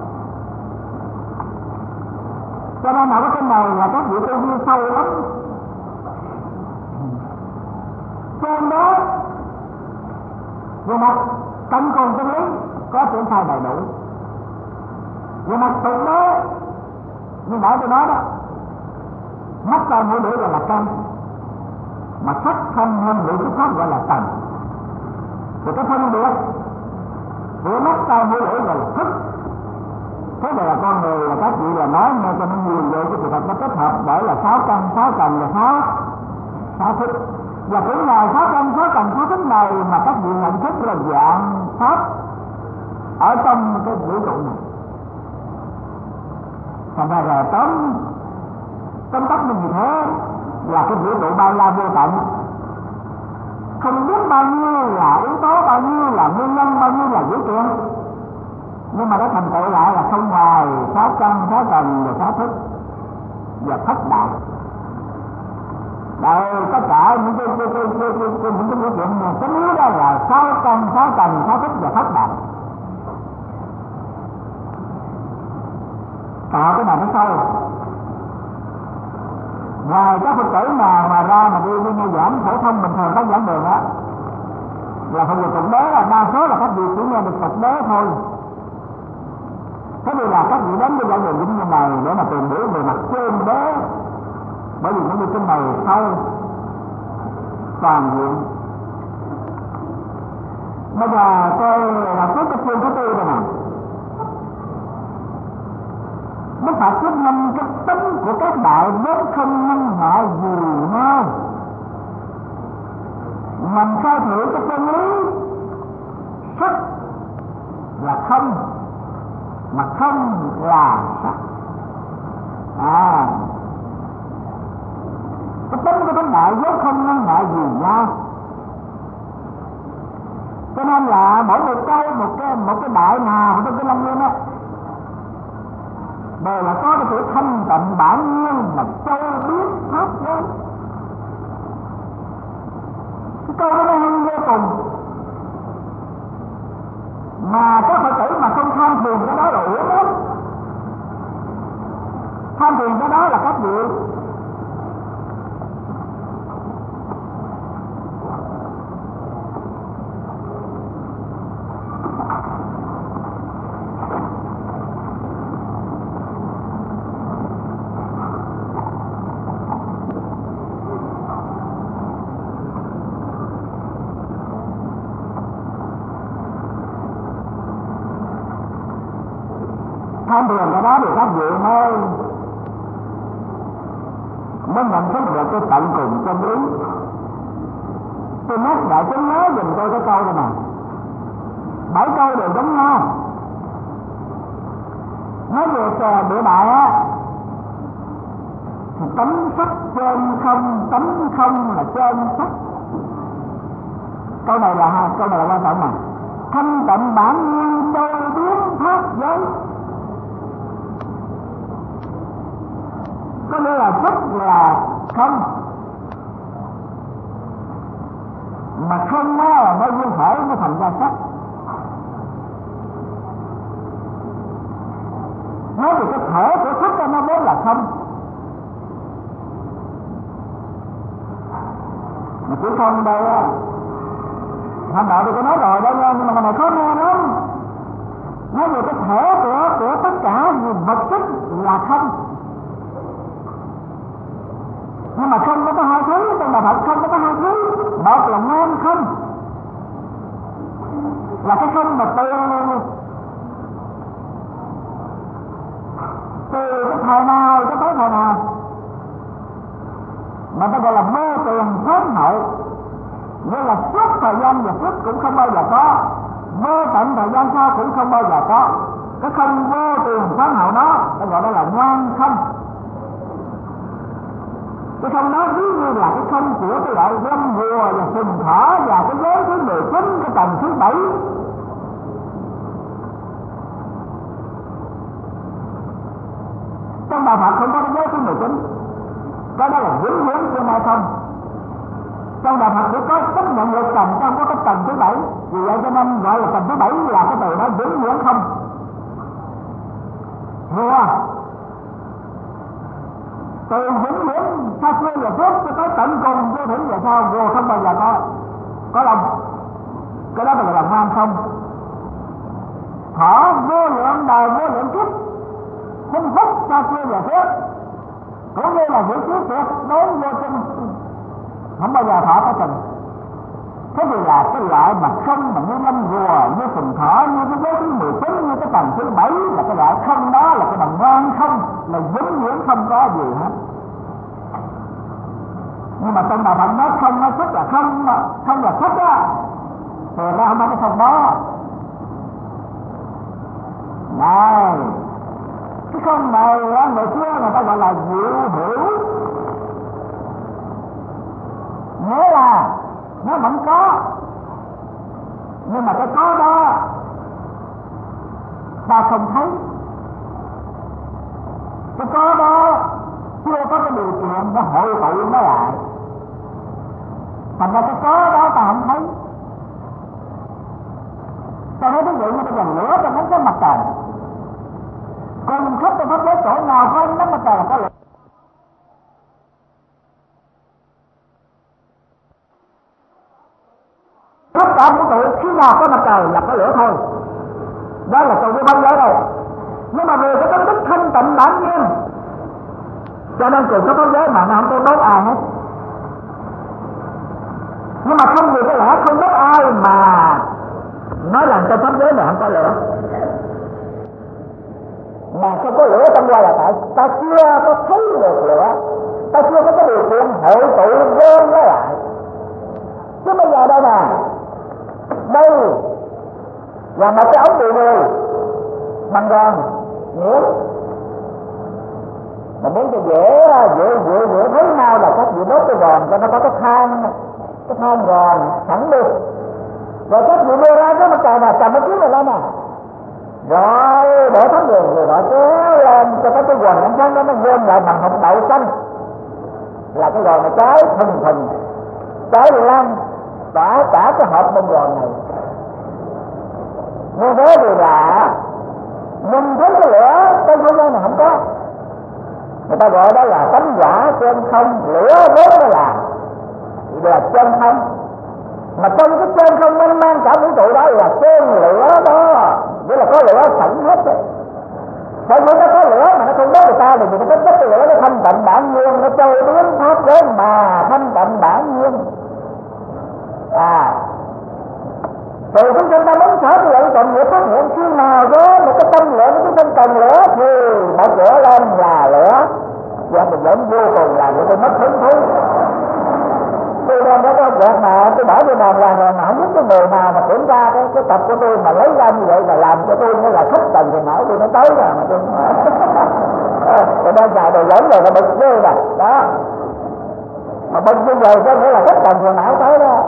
Cho nên ở cái này là các vị tu vi sâu lắm. Trên đó về mặt tận cùng chân lý có triển khai đầy đủ. Về mặt tục đó như nãy tôi nói đó, mắt tai mũi lưỡi gọi là căn, mà sắc thanh hương vị xúc pháp gọi là tầng. Rồi cái phân biệt của mắt tai mũi lưỡi gọi là thức. Thế này là con người là các vị là nói nghe cho nó nhiều vậy, cái sự thật nó kết hợp bởi là sáu căn, sáu tầng và sáu sáu thức. Và cũng là sáu căn, sáu tầng, sáu thức này mà các vị nhận thức là dạng pháp ở trong cái vũ trụ này. Thành ra là tóm tóm tắt như thế là cái vũ trụ bao la vô tận, không biết bao nhiêu là yếu tố, bao nhiêu là nguyên nhân, bao nhiêu là dữ kiện, nhưng mà nó thành tựu lại là không ngoài sáu căn, sáu tầng và sáu thức và thất đại. Đây tất cả những cái cái cái cái cái cái những cái dữ kiện này cái yếu đó là sáu căn, sáu tầng, sáu thức và thất đại. Tạo cái này nó sâu. Ngoài các Phật tử mà mà ra mà đi đi nghe giảng phổ thông bình thường các giảng đường á là phần việc Phật đế, là đa số là các vị chỉ nghe được Phật đế thôi. Thế nên là các vị đến với giảng đường vĩnh như này để mà tìm hiểu về mặt trên đế, bởi vì những cái kinh này sâu toàn diện. Bây giờ tôi là trước cái chương thứ tư rồi nè. Đức Phật thuyết minh cái tính của các đại vốn không ngăn ngại gì nhau, nhằm khai thử cái chân lý sắc là không mà không là sắc. À, cái tính của các đại vốn không ngăn ngại gì nhau, cho nên là mỗi một câu một cái một cái đại nào trong cái Long Nguyên á đều là có cái sự thanh tịnh bản nhiên mà châu biết pháp giới. Cái câu đó nó hay vô cùng, mà các Phật tử mà không tham thiền cái đó là uổng lắm. Tham thiền cái đó là các vị tham thiền cái đó thì các vị mới mới nhận thức được cái tận cùng chân lý. Tôi nói đại chúng nhớ dùm tôi cái câu này nè, bảy câu đều giống nhau. Nói về địa đại á thì tánh sắc trên không, tánh không là trên sắc. Câu này là câu này là quan trọng mà. Thanh tịnh bản nhiên trôi biến pháp giới, có nghĩa là sắc là không, mà không á nó duyên khởi nó thành ra sắc. Nói về cái thể của sắc nó vốn là không, mà chữ không đây á, hôm nọ tôi có nói rồi đây nha, nhưng mà này khó nghe lắm. Nói về cái thể của của tất cả vật chất là không, nhưng mà không có hai thứ, trong đạo Phật không có hai thứ. Một là ngang không, là cái không mà từ từ cái thời nào cho tới thời nào, mà ta gọi là vô tiền pháp hậu, nghĩa là suốt thời gian và suốt cũng không bao giờ có, vô tận thời gian sau cũng không bao giờ có. Cái không vô tiền pháp hậu đó ta gọi đó là ngang không. Cái không đó ví như là cái không của cái loại lâm rùa và sừng thỏ và cái giới thứ mười chín, cái tầng thứ bảy. Trong đạo Phật không có cái giới thứ mười chín, cái đó là vĩnh viễn tương lai không. Trong đạo Phật chỉ có chấp nhận lực tầng trong có cái tầng thứ bảy, vì vậy cho nên gọi là tầng thứ bảy là cái từ đó vĩnh viễn không. Rùa từ vĩnh viễn xa xưa và suốt cho tới tận cùng vô thỉnh về sau, rùa không bao giờ có có lòng. Cái đó gọi là ngang không. Thỏ vô lượng đời vô lượng kiếp không phúc xa xưa và suốt, cũng như là vũ khí tuyệt đối vô sinh, không bao giờ thỏ có tình. Thế thì là cái loại mà không mà như lâm rùa, như sừng thỏ, như cái giới thứ mười chín, như cái tầng thứ bảy là cái loại không đó, là cái bằng ngang không, là vĩnh viễn không có gì hết. Nhưng mà trong đạo Phật nói không nói sắc là không, mà không là sắc á, thì ra không phải cái không đó. Này, cái không này người xưa người ta gọi là diệu hữu, nghĩa là nó vẫn có, nhưng mà cái có đó ta không thấy. Cái có đó chưa có cái điều kiện nó hội tụ nó lại, thành ra cái có đó ta không thấy. Ta nói ví dụ như cái dòng lửa trong cái mặt trời, còn khắp trong pháp giới chỗ nào có ánh nắng mặt trời là có lửa. Tất cả vũ trụ khi nào có mặt trời là có lửa thôi. Đó là câu của pháp giới đây. Nhưng mà về cái tính đức thanh tịnh bản nhiên, cho nên cùng có pháp giới mà nó không có đốt ai hết. Nhưng mà không vì cái lẽ không đốt ai mà nói rằng trong pháp giới này không có lửa. Mà không có lửa trong qua là tại ta chưa có thấy được lửa, ta chưa có cái điều kiện hội tụ vô nó lại. Chứ bây giờ đây nè, đây là một cái ống bụi người bằng gòn nhuyễn, mà muốn cho dễ dễ dễ dễ thấy nhau là các vị đốt cái gòn cho nó có cái than cái than gòn sẵn đi, rồi các vị đưa ra cái mặt trời mà cầm cái chiếc này lên nè, rồi để thấm đường rồi đó kéo lên cho cái cái quần ánh sáng đó nó gom lại bằng hột đậu xanh, là cái gòn này cháy thình thình cháy lan tỏa cả cái hộp bông gòn này. Như thế thì là mình thấy cái lửa trong thế gian này không có, người ta gọi đó là tánh quả trên không, lửa vốn đó là là trên không, mà trong cái trên không mênh mang cả vũ trụ đó là trên lửa đó, nghĩa là có lửa sẵn hết đấy. Tại vì nó có lửa mà nó không đốt người ta thì người ta có cái lửa nó thanh tịnh bản nhiên, nó trôi biến pháp giới mà thanh tịnh bản nhiên. À, thì chúng ta muốn sở cái lợi tình nghiệp phát hiện khi nào có một cái tâm lửa, một cái tâm cần lửa thì mở cửa lên là lửa, và mình vẫn vô cùng là người ta mất hứng thú. Tôi đang có cái việc mà tôi bỏ vô đàn là rồi mà không biết cái người nào mà kiểm tra cái, cái tập của tôi mà lấy ra như vậy là làm cho tôi như là thất tình thì nổi tôi nó tới rồi mà tôi Rồi đang xài đồ giống rồi nó bực ghê nè, đó. Mà bực như vậy có nghĩa là tất cả phiền não tới đó.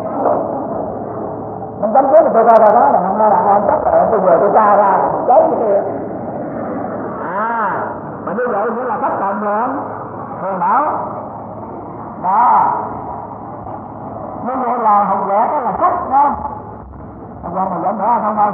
Mình chấm trước thì tôi coi ra đó là hôm nay là anh chắc là tôi vừa tôi tra ra cháy cái kia. À, mà như vậy nghĩa là tất cả phiền phiền não. Đó. Như vậy là học vẽ đó là sách đó. Học vẽ này vẫn nữa không thôi.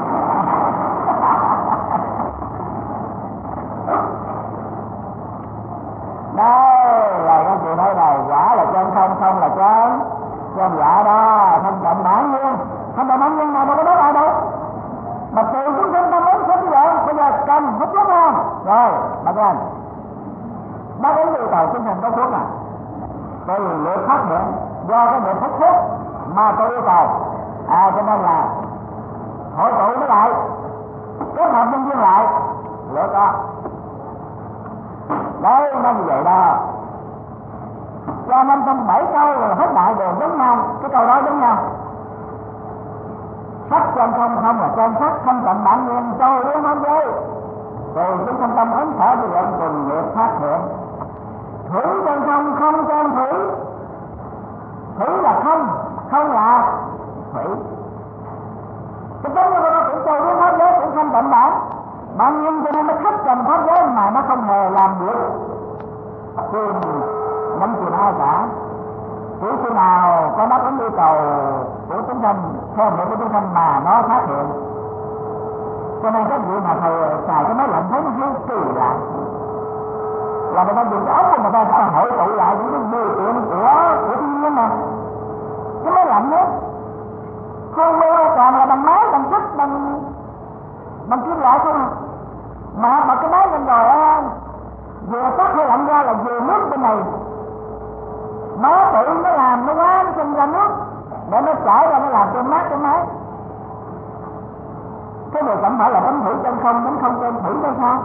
Đây là cái chuyện đây này, giả là chân không, không là chân chân giả đó, không tận bản nhiên, không tận bản nhiên nào đâu có nói ai đâu. Mà từ chúng sinh tâm ấn không vậy, bây giờ cần hút thuốc không? Rồi, bác anh, bác ấy yêu cầu chúng sinh có thuốc à? Tôi lựa thoát miệng, do cái miệng hút thuốc mà tôi yêu cầu, à cho nên là hội tụ mới lại, kết hợp nhân viên lại, lựa có. Đấy, nó như vậy đó. Cho nên trong bảy câu rồi hết đại đều giống nhau, cái câu đó giống nhau. Sắc chân không không là chân sắc, không tận bản nguyên trôi đến pháp giới. Rồi chúng không tâm ấn sở thì luận cùng nghiệp phát hiện. Thủy chân không không chân thủy. Thủy là không, không là thủy. Cái tính như nó cũng trôi đến pháp giới cũng không tận bản. Bản nhiên cho nên nó khắp trần pháp giới mà nó không hề làm việc quyền nhắm chừng ai cả. Chỉ khi nào có đáp ứng yêu cầu của chúng sanh, theo nghĩa của chúng sanh mà nó phát hiện. Cho nên cái việc mà thầy xài cái máy lạnh thấy nó hơi kỳ lạ. Là người ta dùng cái ốc của người ta sẽ hội tụ lại những cái điều kiện của của thiên nhiên mà. Cái máy lạnh đó không mua toàn là bằng máy, bằng sắt, bằng bằng kim loại không à. Mà mà cái máy lên rồi á, vừa tắt hơi lạnh ra là vừa nước bên này nó tự nó làm nó quá nó sinh ra nước để nó chảy ra nó làm cho mát cái máy. Cái này chẳng phải là bánh thủy chân không, bánh không chân thủy hay sao?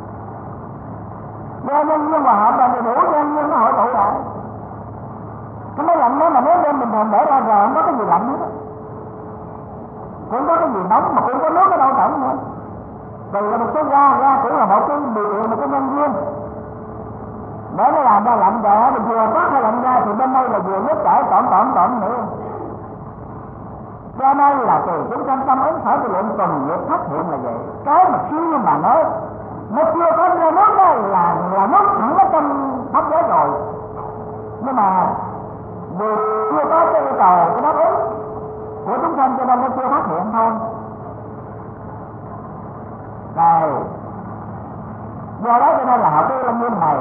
Do nhân viên hòa hợp là đầy đủ, nhân viên nó hội tụ lại. Cái máy lạnh đó mà nếu đem bình thường để ra rồi không có cái gì lạnh hết, cũng có cái gì nóng mà cũng có nước ở đâu tổng nữa. Rồi là một số ga, ga cũng là một cái điều kiện, một cái nhân viên để nó làm ra lạnh rồi, mình vừa phát hay lạnh ra thì bên đây là vừa nước chảy tỏm tỏm tỏm nữa. Cho nên là từ chúng sanh tâm ấn sở thì luận cùng nghiệp phát hiện là vậy. Cái mà khi mà nó nó chưa có ra nước đó là là nước thẳng ở trong pháp giới rồi, nhưng mà vì chưa có cái yêu cầu cái đáp ứng của chúng sanh cho nên nó chưa phát hiện thôi. Rồi do đó cho nên là họ tu lâm nghiêm này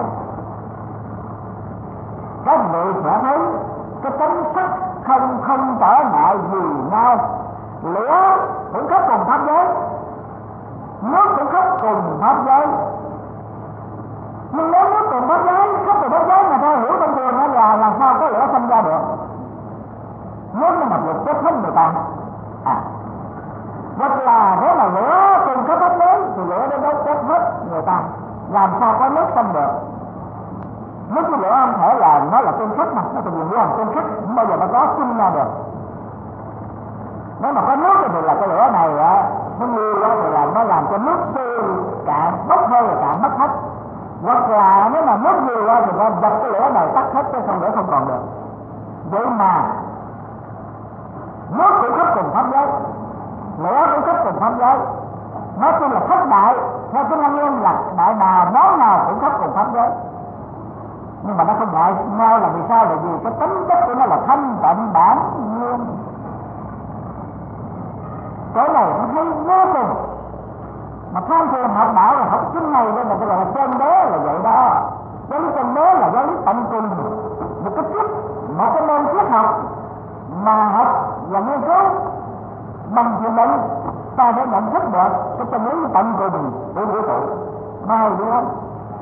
các vị sẽ thấy cái tính sắc không không trở ngại gì nhau. Lửa cũng khắp cùng pháp giới, nước cũng khắp cùng pháp giới. Nhưng nếu nước cùng pháp giới, khắp cùng pháp giới mà theo hiểu thông thường là làm sao có lửa sinh ra được? Nước nó mà vượt chết hết người ta. À, hoặc là nếu mà lửa cùng khắp pháp giới thì lửa nó đốt chết hết người ta. Làm sao có nước sinh được? Nước với lửa không thể là nó là tương khắc mà, nó từng dùng làm tương khắc, không bao giờ nó có sinh ra được. Nếu mà có nước thì là cái lửa này á, nó nguy thì là nó làm cho nước sôi cạn, bốc hơi là cạn mất hết. Hoặc là nếu mà nước nhiều ra thì nó dập cái lửa này tắt hết chứ không lửa không còn được. Vậy mà nước cũng khắp cùng pháp giới, lửa cũng khắp cùng pháp giới. Nói chung là thất đại, theo cái năng nguyên là đại nào món nào cũng khắp cùng pháp giới. Nhưng mà nó không ngại nhau là vì sao? Là vì cái tính chất của nó là thanh tịnh bản nhiên. Cái này nó hay vô cùng. Mà tham thường học đạo là học chuyên này đây là cái gọi là chân đế là vậy đó. Giáo lý chân đế là giáo lý tận cùng. Một cái triết, một cái môn triết học mà học và nghiên cứu bằng thiền định, ta phải nhận thức được cái chân lý tận cùng của vũ trụ. Mai đi lắm.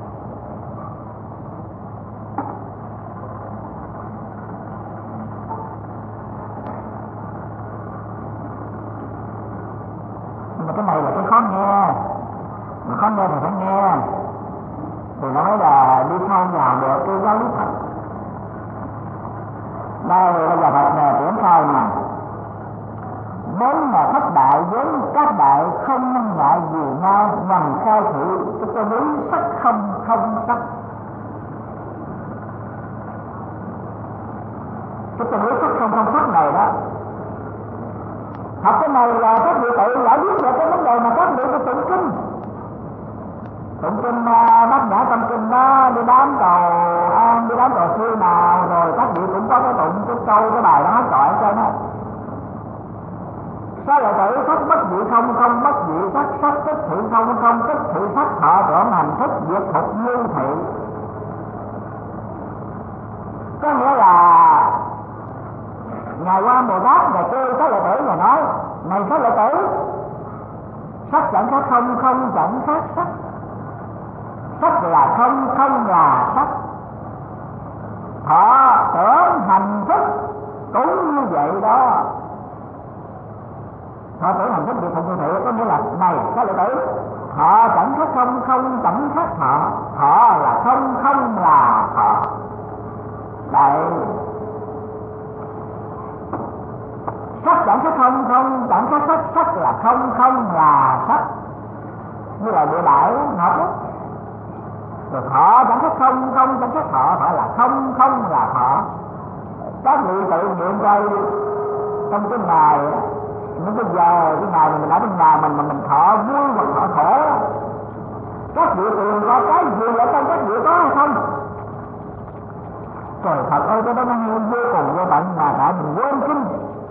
Cái này là cái khó nghe, mà khó nghe thì phải nghe, thì nói là đi sâu vào được cái giáo lý thật. Đây bây giờ Phật nè triển khai mà Đến mà thất đại với các đại không ngại gì nhau, nhằm khai thị cái chân lý sắc không không sắc. Cái chân lý sắc không không sắc này đó, học cái này là các vị tự giải biết được cái vấn đề mà các vị phải tụng kinh. Tụng kinh bát nhã tâm kinh đó, đi đám cầu an, đi đám cầu siêu nào, rồi các vị cũng có cái tụng cái câu cái bài đó hết trọi cho nó. Sao lại tự sắc bất dị không, không bất dị sắc, sắc tức thị không, không tức thị sắc, thọ tưởng hành thức diệt thục như thị. Có nghĩa là Ngài Quan Bồ Tát và kêu Xá Lợi Tử và nói: này Xá Lợi Tử, sắc chẳng khác không, không chẳng khác sắc. Sắc là không, không là sắc. Thọ tưởng hành thức cũng như vậy đó. Thọ tưởng hành thức diệt thục như thị có nghĩa là này Xá Lợi Tử, thọ chẳng khác không, không chẳng khác thọ. Thọ là không, không là thọ. Đấy, sắc chẳng khác không, không chẳng khác sắc, sắc là không, không là sắc. Như là địa đại hợp lắm. Rồi thọ chẳng khác không, không chẳng khác thọ, thọ là không, không là thọ. Các vị tự niệm coi trong cái ngày những cái giờ cái ngày mình ở trong nhà mình mà mình thọ vui hoặc thọ khổ, các vị tự có cái gì ở trong các vị có hay không? Trời thật ơi, cái đó nó nghe vô cùng vô tận mà tại mình quên kinh.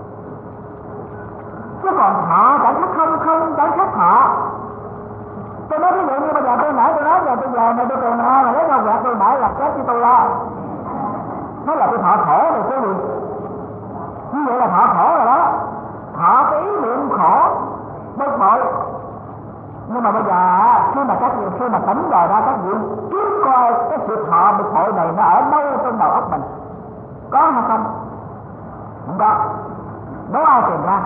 Chứ còn thọ chẳng khác không, không chẳng khác thọ. Tôi nói ví dụ như bây giờ tôi nãy tôi nói giờ tôi về này tôi tiền ho mà lấy ra quẹt tôi nãy là chết chứ tôi lo. Nói là tôi thọ khổ rồi chứ gì. Như vậy là thọ khổ rồi đó. Thọ cái ý niệm khổ bớt bội. Nhưng mà bây giờ khi mà các vị khi mà tỉnh rồi ra các vị kiếm coi cái sự thọ bực bội này nó ở đâu trong đầu óc mình, có hay không? Không có. Đố ai tìm ra?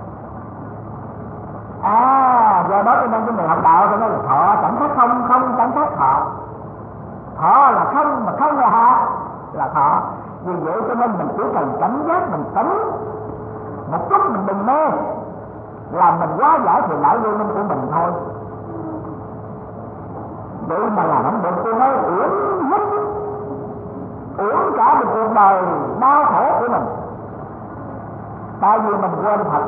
À, do đó cho nên cái người học đạo tôi nói là thọ chẳng khác không, không chẳng khác thọ. Thọ là không mà không là là thọ. Vì vậy cho nên mình chỉ cần cảnh giác, mình tỉnh một chút, mình đừng mê, là mình quá giải thì lại vô minh của mình thôi. Vậy mà làm không được, tôi nói uổng hết, uổng cả một cuộc đời đau khổ của mình. Tại vì mình quên thật.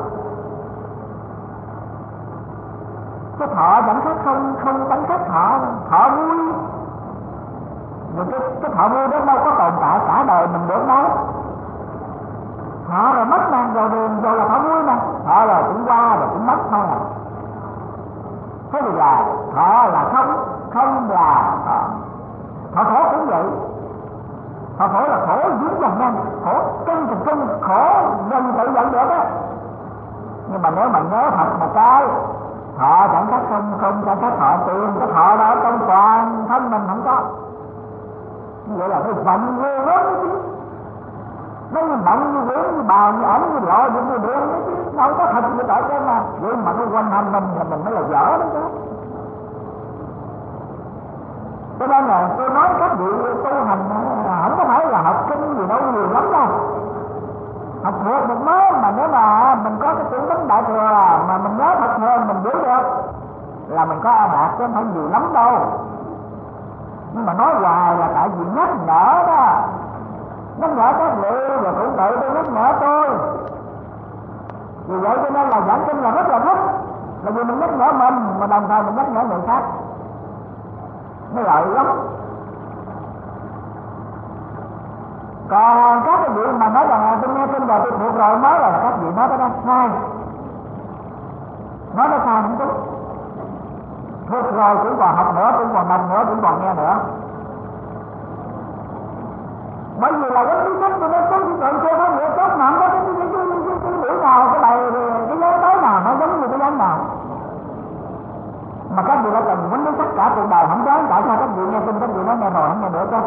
Cái thọ chẳng khác không, không chẳng khác thọ. Thọ vui, nhưng cái, cái thọ vui đó đâu có tồn tại cả đời mình được đâu. Thọ rồi mất mà, rồi đường rồi là thọ vui mà. Thọ rồi cũng qua rồi cũng mất thôi à. Thế thì là thọ là không, không là thọ. Thọ khổ cũng vậy. Thọ khổ là khổ dữ dằn nhanh, khổ cân thần kinh, khổ gần tự giận được á. Nhưng mà nếu mà nhớ thật một cái, thọ chẳng khác không, không chẳng khác thọ, tiền cái thọ đó trong toàn thân mình không có. Như vậy là cái vận ghê gớm chứ. Nó như mộng, như quyển, như bào, như ẩn, như lộ, như như điện chứ. Nó không có thật như tội chứ mà. Vậy mà nó quanh hành mình thì mình mới là dở đó chứ. Cho nên là tôi nói các vị tu hành không có phải là học kinh gì đâu nhiều lắm đâu. Học thuộc một mớ mà nếu mà mình có cái tưởng tính đại thừa mà mình nhớ thật hơn mình giữ được là mình có an lạc chứ không phải nhiều lắm đâu. Nhưng mà nói hoài là tại vì nhắc nhở đó, nhắc nhở các vị và cũng tự tôi nhắc nhở tôi. Vì vậy cho nên là giảng kinh là rất là thích, là vì mình nhắc nhở mình mà đồng thời mình nhắc nhở người khác mới lợi lắm. Còn các cái vị mà nói rằng tôi nghe kinh rồi tôi thuộc rồi mới là các vị nói cái đó sai. Nói nó sai không đúng. Thuộc rồi cũng còn học nữa, cũng còn đồng nữa, cũng còn nghe nữa. Bởi vì là cái chính sách tôi nói có chỉ cần chưa có nghĩa tốt mà không có cái cái cái cái cái buổi nào cái bài cái giới tới nào nó giống như cái giới nào. Mà các vị đã cần muốn nói tất cả cuộc đời không dám, tại sao các vị nghe kinh các vị nói nghe rồi không nghe nữa chứ?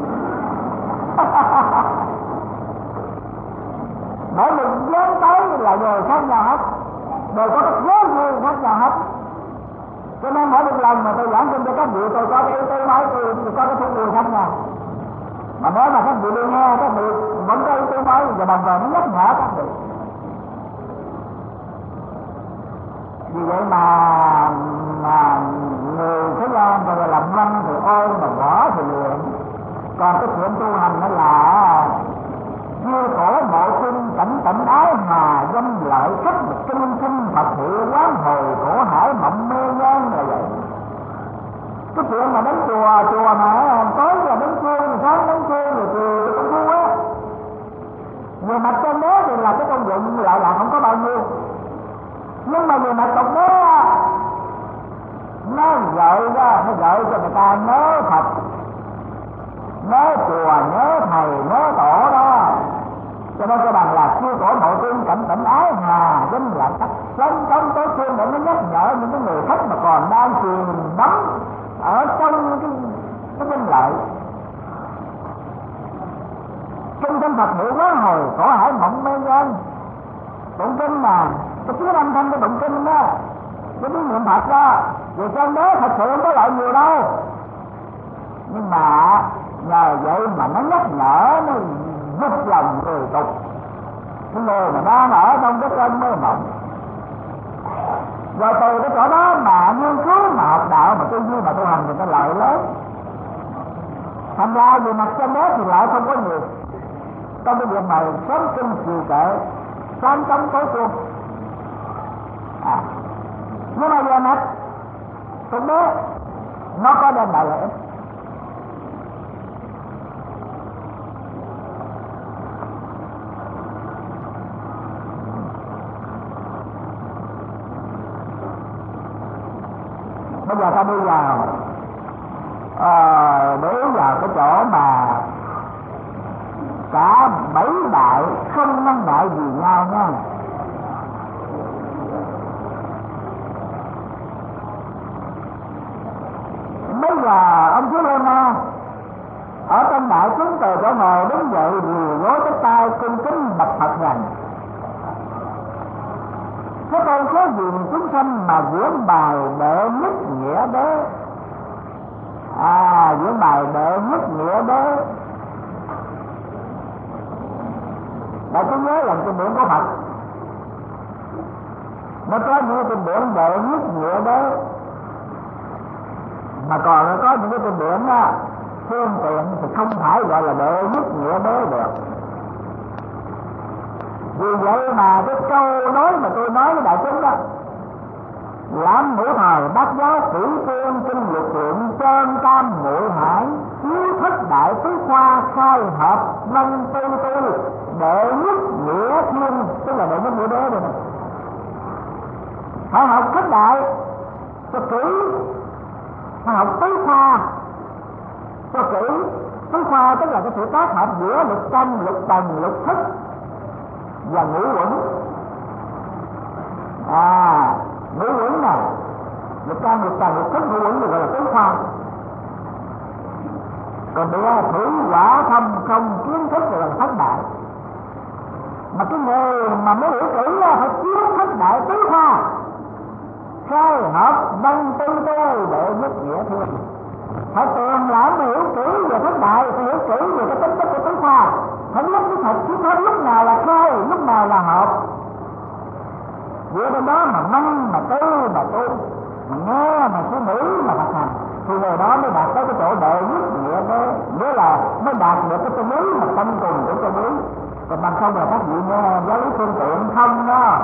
Mỗi một giới tới là đều khác nhau hết, đều có cái thế duyên khác nhau hết. Cho nên mỗi một lần mà tôi giảng kinh cho các vị tôi có cái ưu tư mới, tôi có cái thú vui khác nhau. Mà nếu mà các vị đi nghe các vị vẫn có ưu tư mới và đồng thời nó nhắc nhở các vị. Vì vậy mà mà người thế gian rồi làm văn thì ôi mà võ thì luyện. Còn cái chuyện tu hành đó là chiêu khổ mộ sinh cảnh tịnh ái hòa danh lợi cách một kinh sinh Phật hiệu quán hồi khổ hải mộng mê nhan là vậy. Cái chuyện mà đến chùa chùa mà tối là đến chuông, sáng đến chuông rồi chiều công phu á, về mặt trên đó thì là cái công dụng lại là không có bao nhiêu, nhưng mà về mặt tục đó nó gợi ra, nó gợi cho người ta nhớ Phật, nhớ chùa, nhớ thầy, nhớ tổ đó. Cho nên cho bằng là chiêu cổ mộ tiên cảnh tịnh ái hòa danh lợi cách sống sống tối phương để nó nhắc nhở những cái người khách mà còn đang chìm đắm ở trong cái cái danh lợi. Kinh tâm Phật hiệu quá hồi khổ hải mộng mê nhan. Tụng kinh mà cái tiếng âm thanh của tụng kinh đó, cái tiếng niệm Phật đó, về trên đó thật sự không có lợi nhiều đâu, nhưng mà nhờ vậy mà nó nhắc nhở, nó giúp lòng người tục. Cái người mà đang ở trong cái cơn mơ mộng, rồi từ cái chỗ đó mà nghiên cứu mà học đạo mà tư duy mà tu hành thì nó lợi lớn. Thành ra về mặt trên đó thì lại không có nhiều. Trong cái việc mà sớm kinh chiều kệ, sáng chống tối chuông, à, nhưng mà về mặt thực đó nó có đem lại lợi ích. Bây giờ ta đi vào à, để vào cái chỗ mà cả bảy đại không năng đại gì nhau nha. Bây giờ ông chú Lê Na ở trong đại chúng từ chỗ ngồi đứng dậy quỳ gối cái tay cung kính bạch Phật rằng: thế con số gì chúng sanh mà diễn bài đệ nhất nghĩa đế. À, diễn bài đệ nhất nghĩa đế. Đại chúng nhớ lần kinh điển của Phật nó có những kinh điển đệ nhất nghĩa đế, mà còn nó có những cái kinh điển á phương tiện thì không phải gọi là đệ nhất nghĩa đế được. Vì vậy mà cái câu nói mà tôi nói với đại chúng đó: lãm mũi thời bát giáo tử tiên kinh lục truyện trơn tam muội hải chiếu thất đại tứ khoa khai hợp văn tư tư đệ nhất nghĩa thiên, tức là đệ nhất nghĩa đế rồi này. Phải học thất đại cho kỹ, phải học tứ khoa cho kỹ. Tứ khoa tức là cái sự tác hợp giữa lục căn, lục tầng, lục thức và ngũ uẩn. À, ngũ uẩn này, lục căn, lục tầng, lục thức, ngũ uẩn được gọi là tứ khoa. Còn địa thủy hỏa thâm không kiến thức rồi là thất đại. Mà cái người mà mới hiểu kỹ phải kiến thức đại tứ khoa, khai hợp văn tư tư đệ nhất nghĩa thiên. Phải tìm lãm hiểu kỹ về thất đại, phải hiểu kỹ về cái tính chất của tứ khoa. Phải biết cái thật chứ hết lúc nào là khai, lúc nào là hợp. Giữa bên đó mà năng, mà tư, mà tu, mà nghe, mà suy nghĩ, mà thực hành, thì người đó mới đạt tới cái chỗ đệ nhất nghĩa đế. Nghĩa là mới đạt được cái chân lý mà tâm cùng của chân lý. Còn bằng không là các vị nghe giáo lý phương tiện không đó.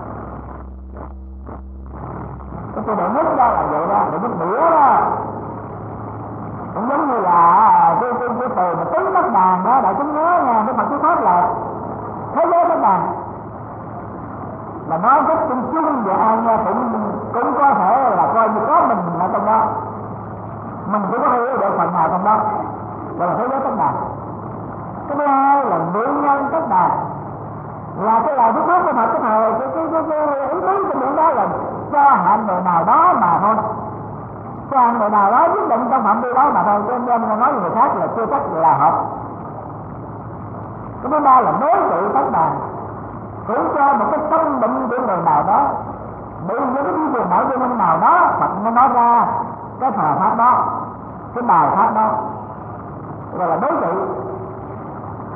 Cái chỗ đệ nhất đó là vậy đó, đệ nhất nghĩa đó. Cũng giống như là cái cái cái từ mà tứ bất đàn đó, đại chúng nhớ nha, cái Phật thuyết pháp là thế giới bất đàn. Là nói rất chung chung về ai nghe cũng cũng có thể là coi như có mình ở trong đó, mình cũng có thể được phần nào trong đó, gọi là thế giới tất đàn. Cái thứ hai là nguyên nhân tất đàn, là cái lời thuyết pháp của Phật cái thời cái cái cái, cái ý tứ của miệng đó là cho hạng người nào đó mà thôi, cho hạng người nào đó quyết định trong phạm vi đó mà thôi, cho nên nói người khác là chưa chắc là hợp. Cái thứ ba là đối trị tất đàn, cũng cho một cái tâm định của người nào đó, bị những cái ví dụ mỗi nguyên nhân nào đó Phật nó nói ra cái thời pháp đó, cái bài pháp đó, gọi là đối trị.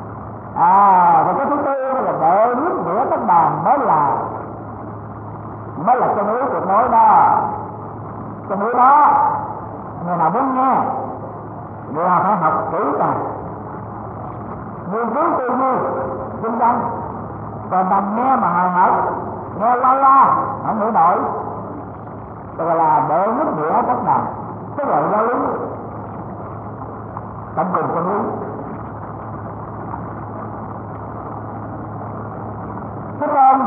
À, và cái thứ tư là đệ nhất nghĩa tất đàn, đó là mới là chân lý tuyệt đối đó. Chân lý đó người nào muốn nghe người nào phải học kỹ càng, nghiên cứu tư duy kinh doanh, còn nằm nghe mà hời hợt, nghe la la không hiểu nổi, gọi là đệ nhất nghĩa tất nào, tức là giáo lý tận cùng chân lý. Thế nên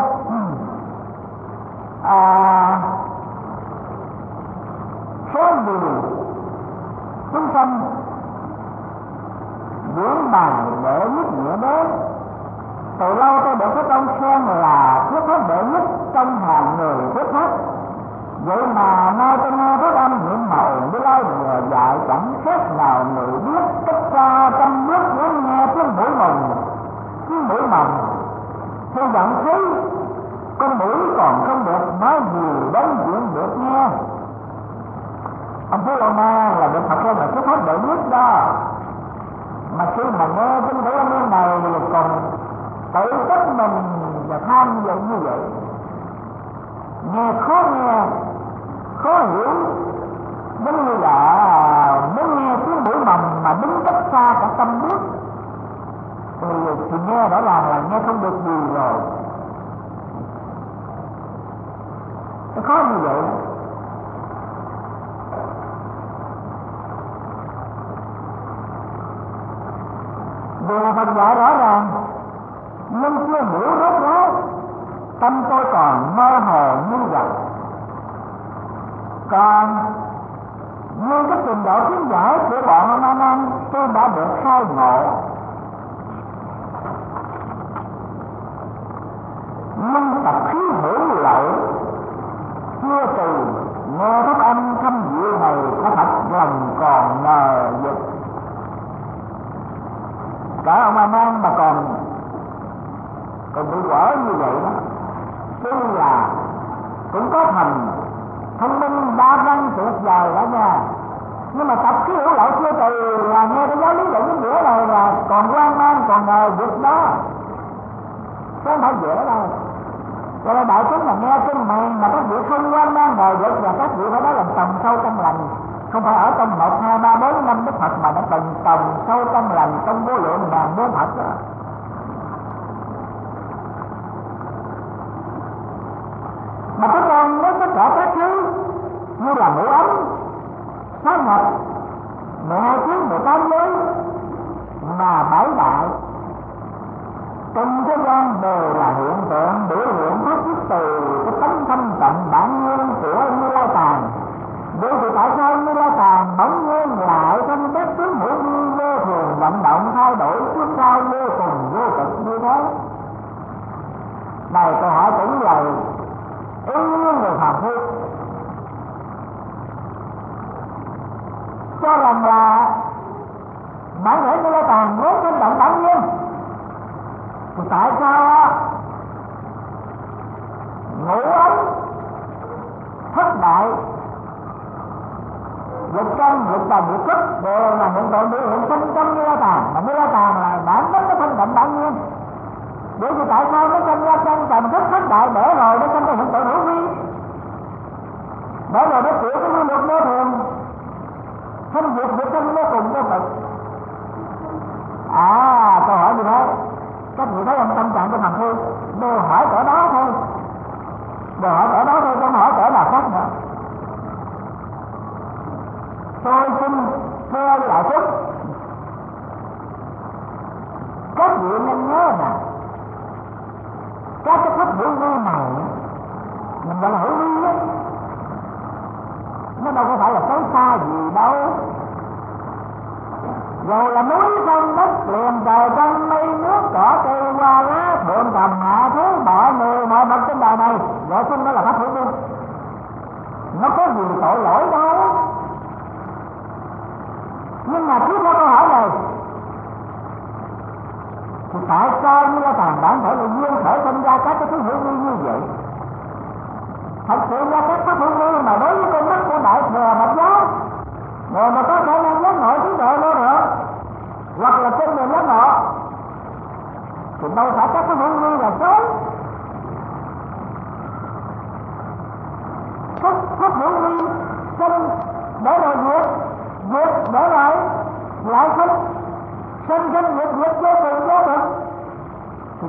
à, số nhiều chúng sanh diễn bài đệ nhất nghĩa đế. Từ lâu tôi được cái công khen là thuyết pháp đệ nhất trong hàng người thuyết pháp. Vậy mà nay tôi nghe phát âm niệm màu với lai vừa dạy chẳng khác nào người biết cách xa trăm bước lắng nghe tiếng mũi mồng, tiếng mũi mồng. Tôi nhận thấy con mũi còn không được nói gì đến chuyện được nghe. Ông Phú Lô Na là được Phật lên là thuyết pháp đệ nhất đó. Mà khi mà nghe kinh điển như này thì còn tự trách mình và tham vậy như vậy, nghe khó nghe, khó hiểu, giống như là muốn nghe tiếng mũi mầm mà đứng cách xa cả trăm bước thì, thì nghe rõ ràng là nghe không được gì rồi. Nó khó như vậy. Vì Phật dạy rõ ràng nhưng chưa hiểu rốt ráo, tâm tôi còn mơ hồ như vậy. Còn như cái trình độ tiến giải của bọn ông A Nan tôi đã được khai ngộ, nhưng tập khí hữu lậu chưa từ nghe pháp âm thâm diệu này có thật lòng còn ngờ vực. Cả ông A Nan mà còn còn bị quở như vậy đó, tuy là cũng có thành thông minh đa văn tuyệt vời đó nha, nhưng mà tập khí hữu lậu chưa từ là nghe cái giáo lý đệ nhất nghĩa này là còn hoang mang còn ngờ vực đó, chứ không phải dễ đâu. Cho nên đại chúng là nghe kinh này mà các vị không hoang mang ngờ vực và các vị phải đó làm tầm sâu trong lành, không phải ở trong một hai ba bốn năm Đức Phật mà đã từng tầm sâu trong lành trong vô lượng ngàn muôn Phật đó. Mà các con nói tất cả các thứ như là ngũ ấm, sát nhập, mười hai tiếng, mười tám giới mà bảy đại trong thế gian đều là hiện tượng biểu hiện phát xuất từ cái tánh thanh tịnh bản nguyên của Như Lai Tạng. Vậy thì tại sao Như Lai Tạng bỗng nhiên lại trong bếp tướng hữu vi vô thường vận động thay đổi trước sau vô cùng vô cực như thế? Này câu hỏi cũng là ý người phàm phu cho rằng là bản thể Như Lai Tạng vốn thanh tịnh bản nguyên, thì tại sao ngũ ấm, thất đại, lực căn, lực tầm, lực thức đều là hiện tượng biểu hiện sinh trong Như Lai Tạng, mà Như Lai Tạng là bản chất nó thanh tịnh bản nguyên. Vậy thì tại sao nó sinh ra chân tầm thức thất đại để rồi nó sinh ra hiện tượng hữu vi, để rồi nó chịu cái quy luật vô thường, không diệt việc sinh vô cùng vô cực? À, câu hỏi như thế các vị thấy ông tâm trạng của thằng Thư đều hỏi cỡ đó thôi, đều hỏi cỡ đó thôi, không hỏi cỡ nào khác nữa. Tôi xin thưa với đại chúng, các vị nên nhớ nè, các cái pháp hữu vi này mình gọi là hữu vi á, nó đâu có phải là xấu xa gì đâu. Rồi là núi sông đất liền trời trăng mây nước cỏ cây hoa lá thượng cầm hạ thế mọi người mọi vật trên đời này gọi chung đó là pháp hữu vi. Nó có gì tội lỗi đâu. Nhưng mà cứ theo câu hỏi này thì tại sao Như Lai Tạng bản thể là duyên khởi sinh ra các cái thứ hữu vi như vậy? Thật sự ra các pháp hữu vi mà đối với con mắt của đại thừa Phật giáo, rồi mà có khả năng giác ngộ trí tuệ luôn nữa, hoặc là trên đường giác ngộ, thì đâu phải các cái hữu vi là xấu.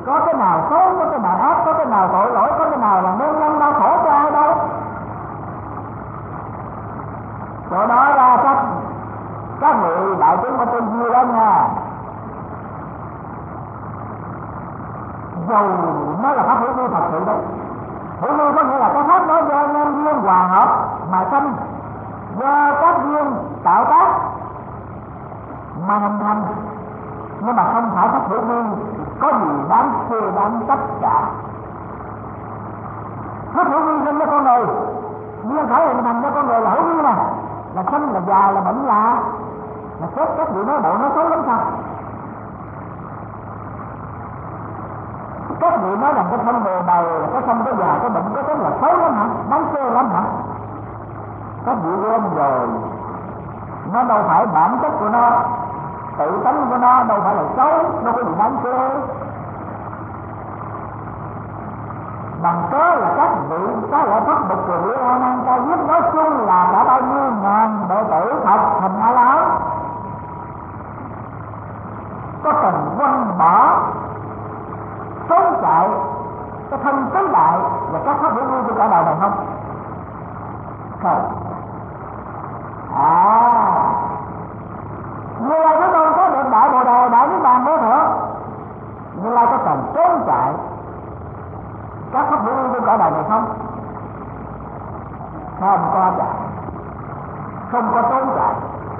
có cái nào xấu, có cái nào ác, có cái nào tội lỗi, có cái nào là nguyên nhân đau khổ cho ai đâu. Chỗ đó ra các các vị đại chúng có tin vui lắm nha. Dù nó là pháp hữu vi thật sự đấy. Hữu vi có nghĩa là cái pháp đó do nhân duyên hòa hợp mà sanh, do các duyên tạo tác mà hình thành, nhưng mà không phải pháp hữu vi có gì đáng chê đáng tất cả. Pháp hữu vi sinh cho con người, duyên khởi hình thành cho con người là hữu vi nè, là sanh là già là bệnh là là chết. Các vị nói bộ nói xấu lắm sao? Các vị nói rằng cái thân người này là có sanh có già có bệnh có chết là xấu lắm hả? Đáng chê lắm hả? Các vị quên rồi, nó đâu phải bản chất của nó, tự tánh của nó đâu phải là xấu, nó có gì đáng chê. Bằng cớ là các vị có lẽ pháp bậc của Địa A Nan Ca Diếp nói chung là đã bao nhiêu ngàn đệ tử thật thành A La Hán, có cần quăng bỏ trốn chạy cái thân tứ đại và các pháp hữu vi của cả đời này không? Không. À, Như Lai Thế Tôn có được đại Bồ Đề, đại Niết Bàn vô thượng, Như Lai có cần trốn chạy các pháp hữu vi của cả đời này không? Không có chạy, không có trốn chạy.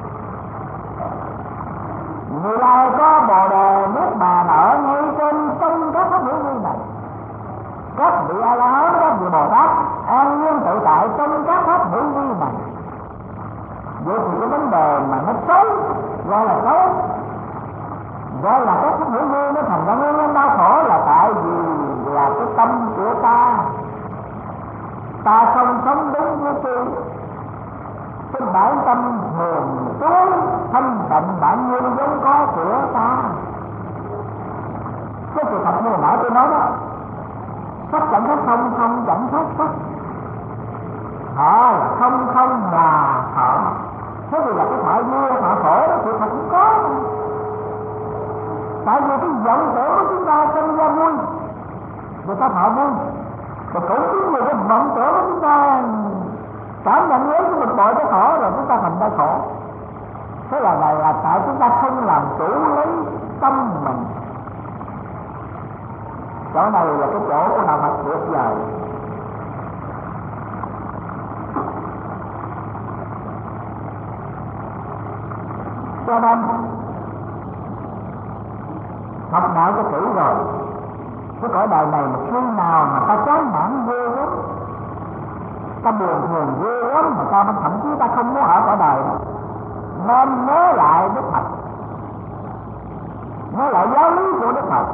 Như Lai có Bồ Đề Niết Bàn ở ngay trên chân các pháp hữu vi này. Các vị A La Hán, các vị Bồ Tát an nhiên tự tại trong các pháp hữu vi này. Vậy thì cái vấn đề mà nó xấu gọi là xấu, gọi là các pháp hữu vi nó thành ra nguyên nhân đau khổ là tại vì là cái tâm của ta, ta không sống đúng với cái cái bản tâm hồn tối thanh tịnh bản nhiên vốn có của ta. Cái sự thật như hồi nãy tôi nói đó, sắc chẳng thấy không, không chẳng thấy sắc, họ là không không là họ. Thế thì là cái thọ vui thọ khổ đó sự thật cũng có. Tại vì cái vọng tưởng của chúng ta sinh ra vui, người ta thọ vui, và cũng chính vì cái vọng tưởng của chúng ta cảm nhận với cái bực bội cái khổ rồi chúng ta thành ra khổ. Thế là này là tại chúng ta không làm chủ lấy tâm mình. Chỗ này là cái chỗ của đạo Phật tuyệt vời. Cho nên học đạo cho kỹ rồi, cái cõi đời này một khi nào mà ta chán nản ghê lắm, ta buồn thường ghê lắm, mà ta thậm chí ta không muốn ở cõi đời đó, nên nhớ lại Đức Phật, nhớ lại giáo lý của Đức Phật,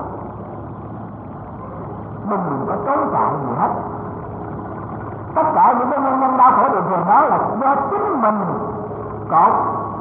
đừng có trốn chạy gì hết. Tất cả những cái nguyên nhân đau khổ điều thường đó là do chính mình cột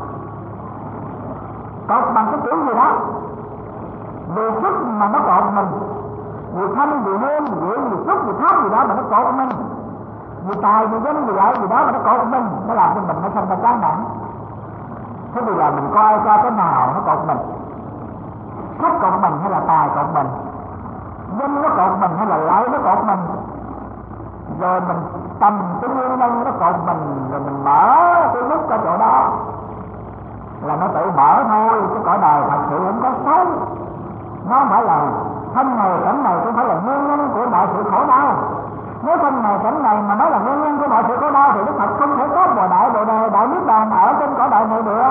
cột bằng cái kiểu gì đó, vì sức mà nó cột mình, vì thanh vì hương vì vị vì xúc vì pháp gì đó mà nó cột mình, vì tài vì danh vì lợi gì đó mà nó cột mình, nó làm cho mình nó thành ra chán nản. Thế thì là mình coi coi cái nào nó cột mình, sắc cột mình hay là tài cột mình, danh nó cột mình hay là lợi nó cột mình, rồi mình tầm cái nguyên nhân nó cột mình, rồi mình mở cái nút ở chỗ đó là nó tự mở thôi. Cái cõi đời thật sự không có xấu, nó không phải là thân này cảnh này cũng phải là nguyên nhân của mọi sự khổ đau. Nếu thân này cảnh này mà nói là nguyên nhân của mọi sự khổ đau thì Đức Phật không thể có Bồ Đại Bồ Đề Đại Niết Bàn ở trên cõi đời này được.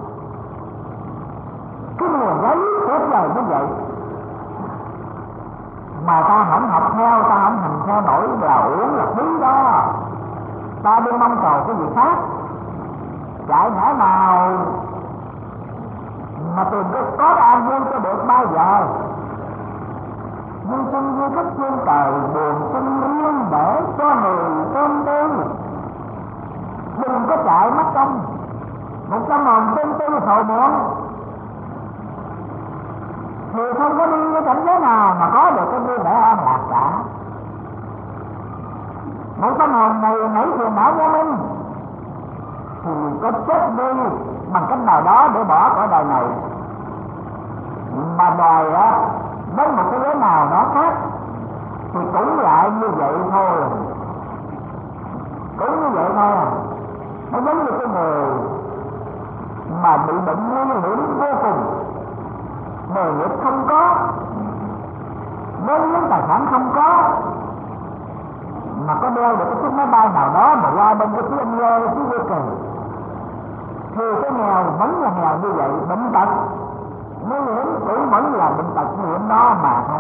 Cái nguồn giấy tuyệt vời như vậy mà ta không học theo, ta không hành theo nổi là uổng là phí đó. Ta đi mong cầu cái gì khác, chạy ngã nào mà tìm có, có an vui cho được bao giờ. Vui sinh vui thích thiên trời, buồn sinh riêng để cho người tên tư. Đừng có chạy mất công, một tâm hồn tên tư sầu muộn thì không có đi với cảnh giới nào mà có được cái vui vẻ an lạc cả. Một tâm hồn này nảy phiền não vô minh thì có chết đi bằng cách nào đó để bỏ cõi đời này, mà đòi á với một cái giới nào đó khác thì cũng lại như vậy thôi, cũng như vậy thôi. Nó giống như cái người mà bị bệnh nguy hiểm vô cùng, nghề nghiệp không có, vốn liếng tài sản không có, mà có đeo được cái chiếc máy bay nào đó mà qua bên cái phía anh lê phía quê kỳ, thì cái nghèo vẫn là nghèo như vậy, bệnh tật nguy hiểm cũng vẫn là bệnh tật nguy hiểm đó mà thôi.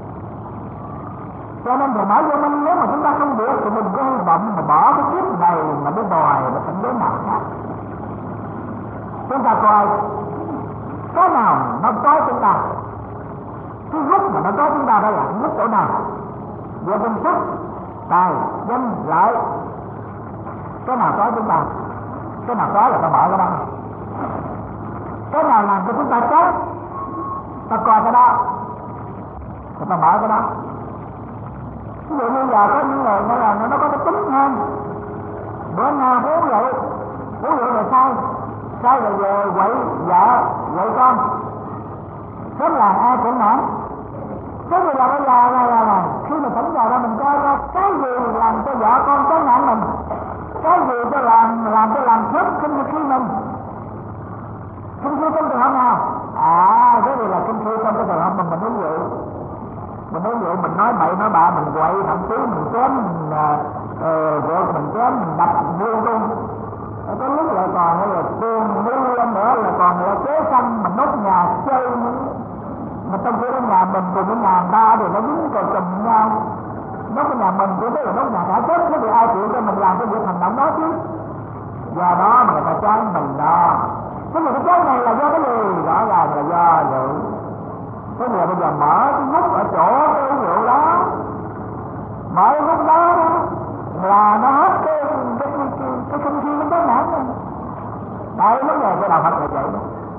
Cho nên thầy nói với mình, nếu mà chúng ta không được thì mình có hy vọng mà bỏ cái kiếp này mà đi đòi được cảnh giới nào khác. Chúng ta coi cái nào nó trói chúng ta, cái gốc mà nó trói chúng ta đây là cái gốc chỗ nào? Về danh sắc, tài, danh, lợi, cái nào trói chúng ta? Cái nào trói là ta bỏ cái đó. Cái nào làm cho chúng ta chết, ta coi cái đó, rồi ta bỏ cái đó. Ví dụ như giờ có những người nó là nó có cái tính hơn, bữa nào uống rượu, uống rượu rồi sai, sai rồi về quậy vợ, quậy con, sớm là ai cũng nản. Thế thì là bây giờ là, là, là khi mà tỉnh giờ ra mình coi ra cái gì làm cho vợ con chán nản mình, cái gì cho làm làm cho làm sớm kinh khi mình, kinh khi trong trường hợp nào? À, cái gì là kinh khi trong cái trường hợp mình mình uống rượu. Mình uống rượu, mình nói bậy nói bạ, mình quậy, thậm chí mình chém, mình uh, rượu mình chém, mình đập, mình vuông luôn. Có lúc lại còn là tuôn mưa lên nữa, là còn là chế xanh, mình đốt nhà chơi nữa. Mà trong khi ở nhà mình cùng với nhà người ta thì nó dính cờ chùm nhau. Đốt cái nhà mình cũng tức là đốt nhà cả chết, thế thì ai chịu cho mình làm cái việc hành động đó chứ? Do đó mà người ta chán mình đó. Cái người cái chán này là do cái gì? Rõ ràng là do rượu. Thế giờ bây giờ mở cái nút ở chỗ cái uống rượu đó, mở cái nút đó đó là nó hết cái cái cái cái không khí nó tới nản rồi. Đấy vấn đề cái đạo Phật là vậy đó.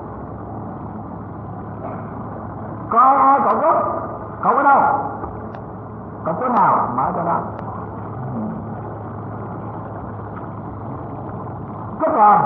Coi ai còn rút, không có đâu, còn chỗ nào mở cho đó. Cái còn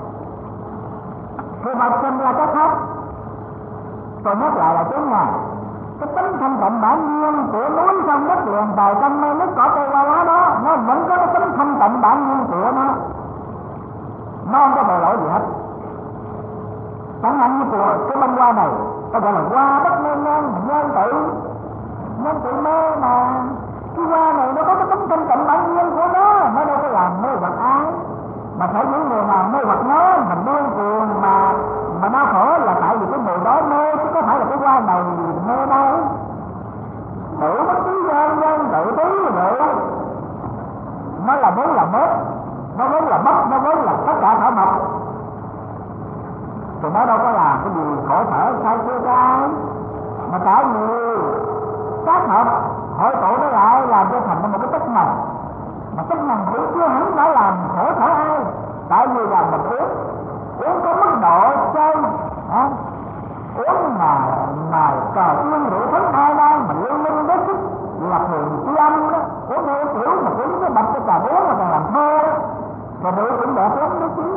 thì Phật sinh ra cái pháp. Tôi nhắc lại là chúng nhà cái tính thanh tịnh bản nhiên của núi sông đất liền tài căn mây nước cỏ cây hoa lá đó, nó vẫn có cái tính thanh tịnh bản nhiên của nó, nó không có tội lỗi gì hết. Chẳng hạn như của cái bông hoa này, ta gọi là hoa bất mê ngang, nhân tự nhân tự mê mà. Cái hoa này nó có cái tính thanh tịnh bản nhiên của nó, nó đâu có làm mê hoặc ai. Mà phải những người nào mê hoặc nó, mình điên cuồng mà mà nó khổ là tại vì cái người đó mê, chứ có phải là cái hoa này mê đâu. Tự bất cứ nhân nhân tự tí rượu, nó là vốn là mết, nó vốn là bất, nó vốn là tất cả thảo mộc, thì nó đâu có làm cái gì khổ sở sai xưa cho ai. Mà tại vì các hợp hội tụ nó lại làm cho thành một cái chất nồng, mà chất nồng cũng chưa hẳn đã làm khổ sở ai. Tại vì là mình uống uống có mức độ chơi à, uống mà mà cờ yên rượu thắng hai lan mà liên minh đến sức là thường tri âm đó, uống theo kiểu mà uống cái bạch cái trà uống mà còn làm thơ đó, rồi rượu cũng đẹp lắm đó chứ.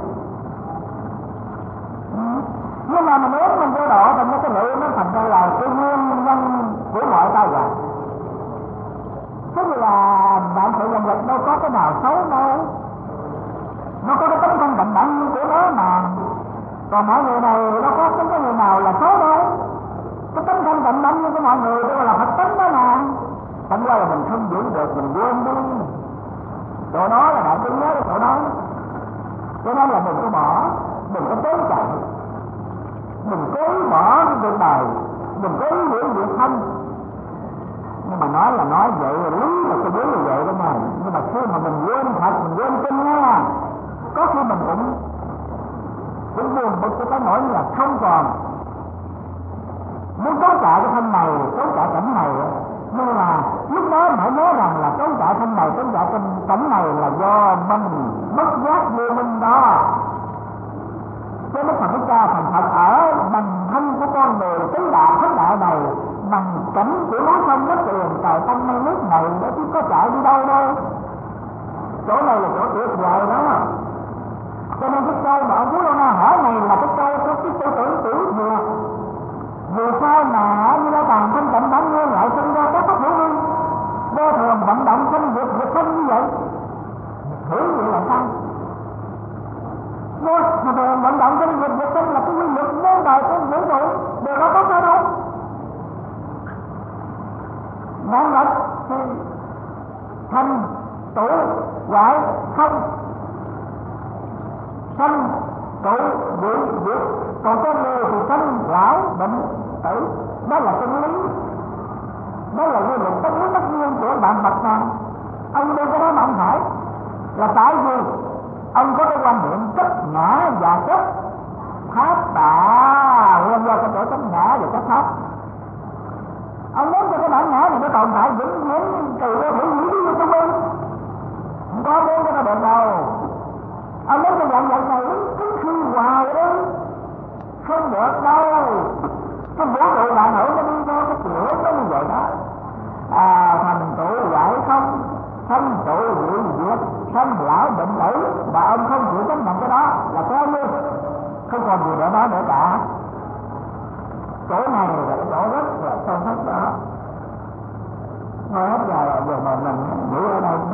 Ừ. Nhưng mà mình uống mình vô độ thành cái rượu nó thành ra là cái nguyên nhân của mọi tai họa. Thế thì là bạn sự dần dần đâu có cái nào xấu đâu, nó có cái tính thanh tịnh bản nhiên của nó mà. Còn mọi người này nó có tính cái người nào là xấu đâu. Cái tính thanh tịnh bản nhiên của mọi người đó là Phật tính đó mà. Thành ra là mình không giữ được, mình quên đi. Chỗ đó là đại tướng nhớ cái chỗ đó. Cho nên là đừng có bỏ, đừng có trốn chạy, đừng cố bỏ cái việc đời, đừng cố hiểu việc thân. Nhưng mà nói là nói vậy, lý là cái lý là vậy đó mà. Nhưng mà khi mà mình quên thật, mình quên kinh nha, có khi mình cũng cũng buồn bực cho cái nỗi là không còn muốn trốn chạy cái thân này, trốn chạy cảnh này. Nhưng mà lúc đó phải nhớ rằng là trốn chạy thân này, trốn chạy cảnh này là do mình mất giác vô minh đó. Cái Đức Phật Thích Ca thành Phật ở bằng thân của con người tứ đại thất đại này, bằng cảnh của núi sông đất liền trời tăng mây nước này, đó chứ có chạy đi đâu đâu. Chỗ này là chỗ tuyệt vời đó. Cho nên cái câu mà ông Phú Lô Na hỏi này là cái câu có cái tư tưởng tiểu thừa. Vì sao mà như lai tàng thanh tịnh hưởng thụ, điều đó có sao đâu. Nạn ngật thì thành tụ hoại không, sanh tụ diệt diệt, còn con người thì sanh lão bệnh tử. Đó là chân lý, đó là quy định tất yếu tất nhiên của bạn Bạch Nam. Ông đưa cái đó mà ông hỏi là tại vì ông có cái quan niệm chấp ngã và chấp pháp tạ, nguyên do cái chỗ chấp ngã và chấp pháp. Ông muốn cho cái bản ngã này nó tồn tại vĩnh viễn từ cái hữu hữu như tôi đi, không có muốn cho nó được đâu. Ông muốn cho dạng dạng này cứ khi hoài đi, không được đâu. Cái vũ trụ đại hữu nó đi vô cái cửa nó như vậy đó. À, thành tựu giải không, sanh trụ diệt diệt, sanh lão bệnh tử, mà ông không chịu chấp nhận cái đó là coi như không còn gì để nói nữa cả. Chỗ này là cái chỗ rất là sâu sắc đó. Thôi hết giờ rồi, giờ mà mình giữ ở đây.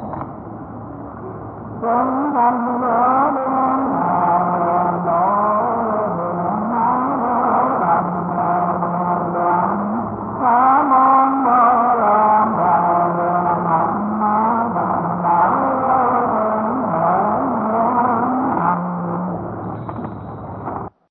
Chúng thành lửa đêm hàng đổ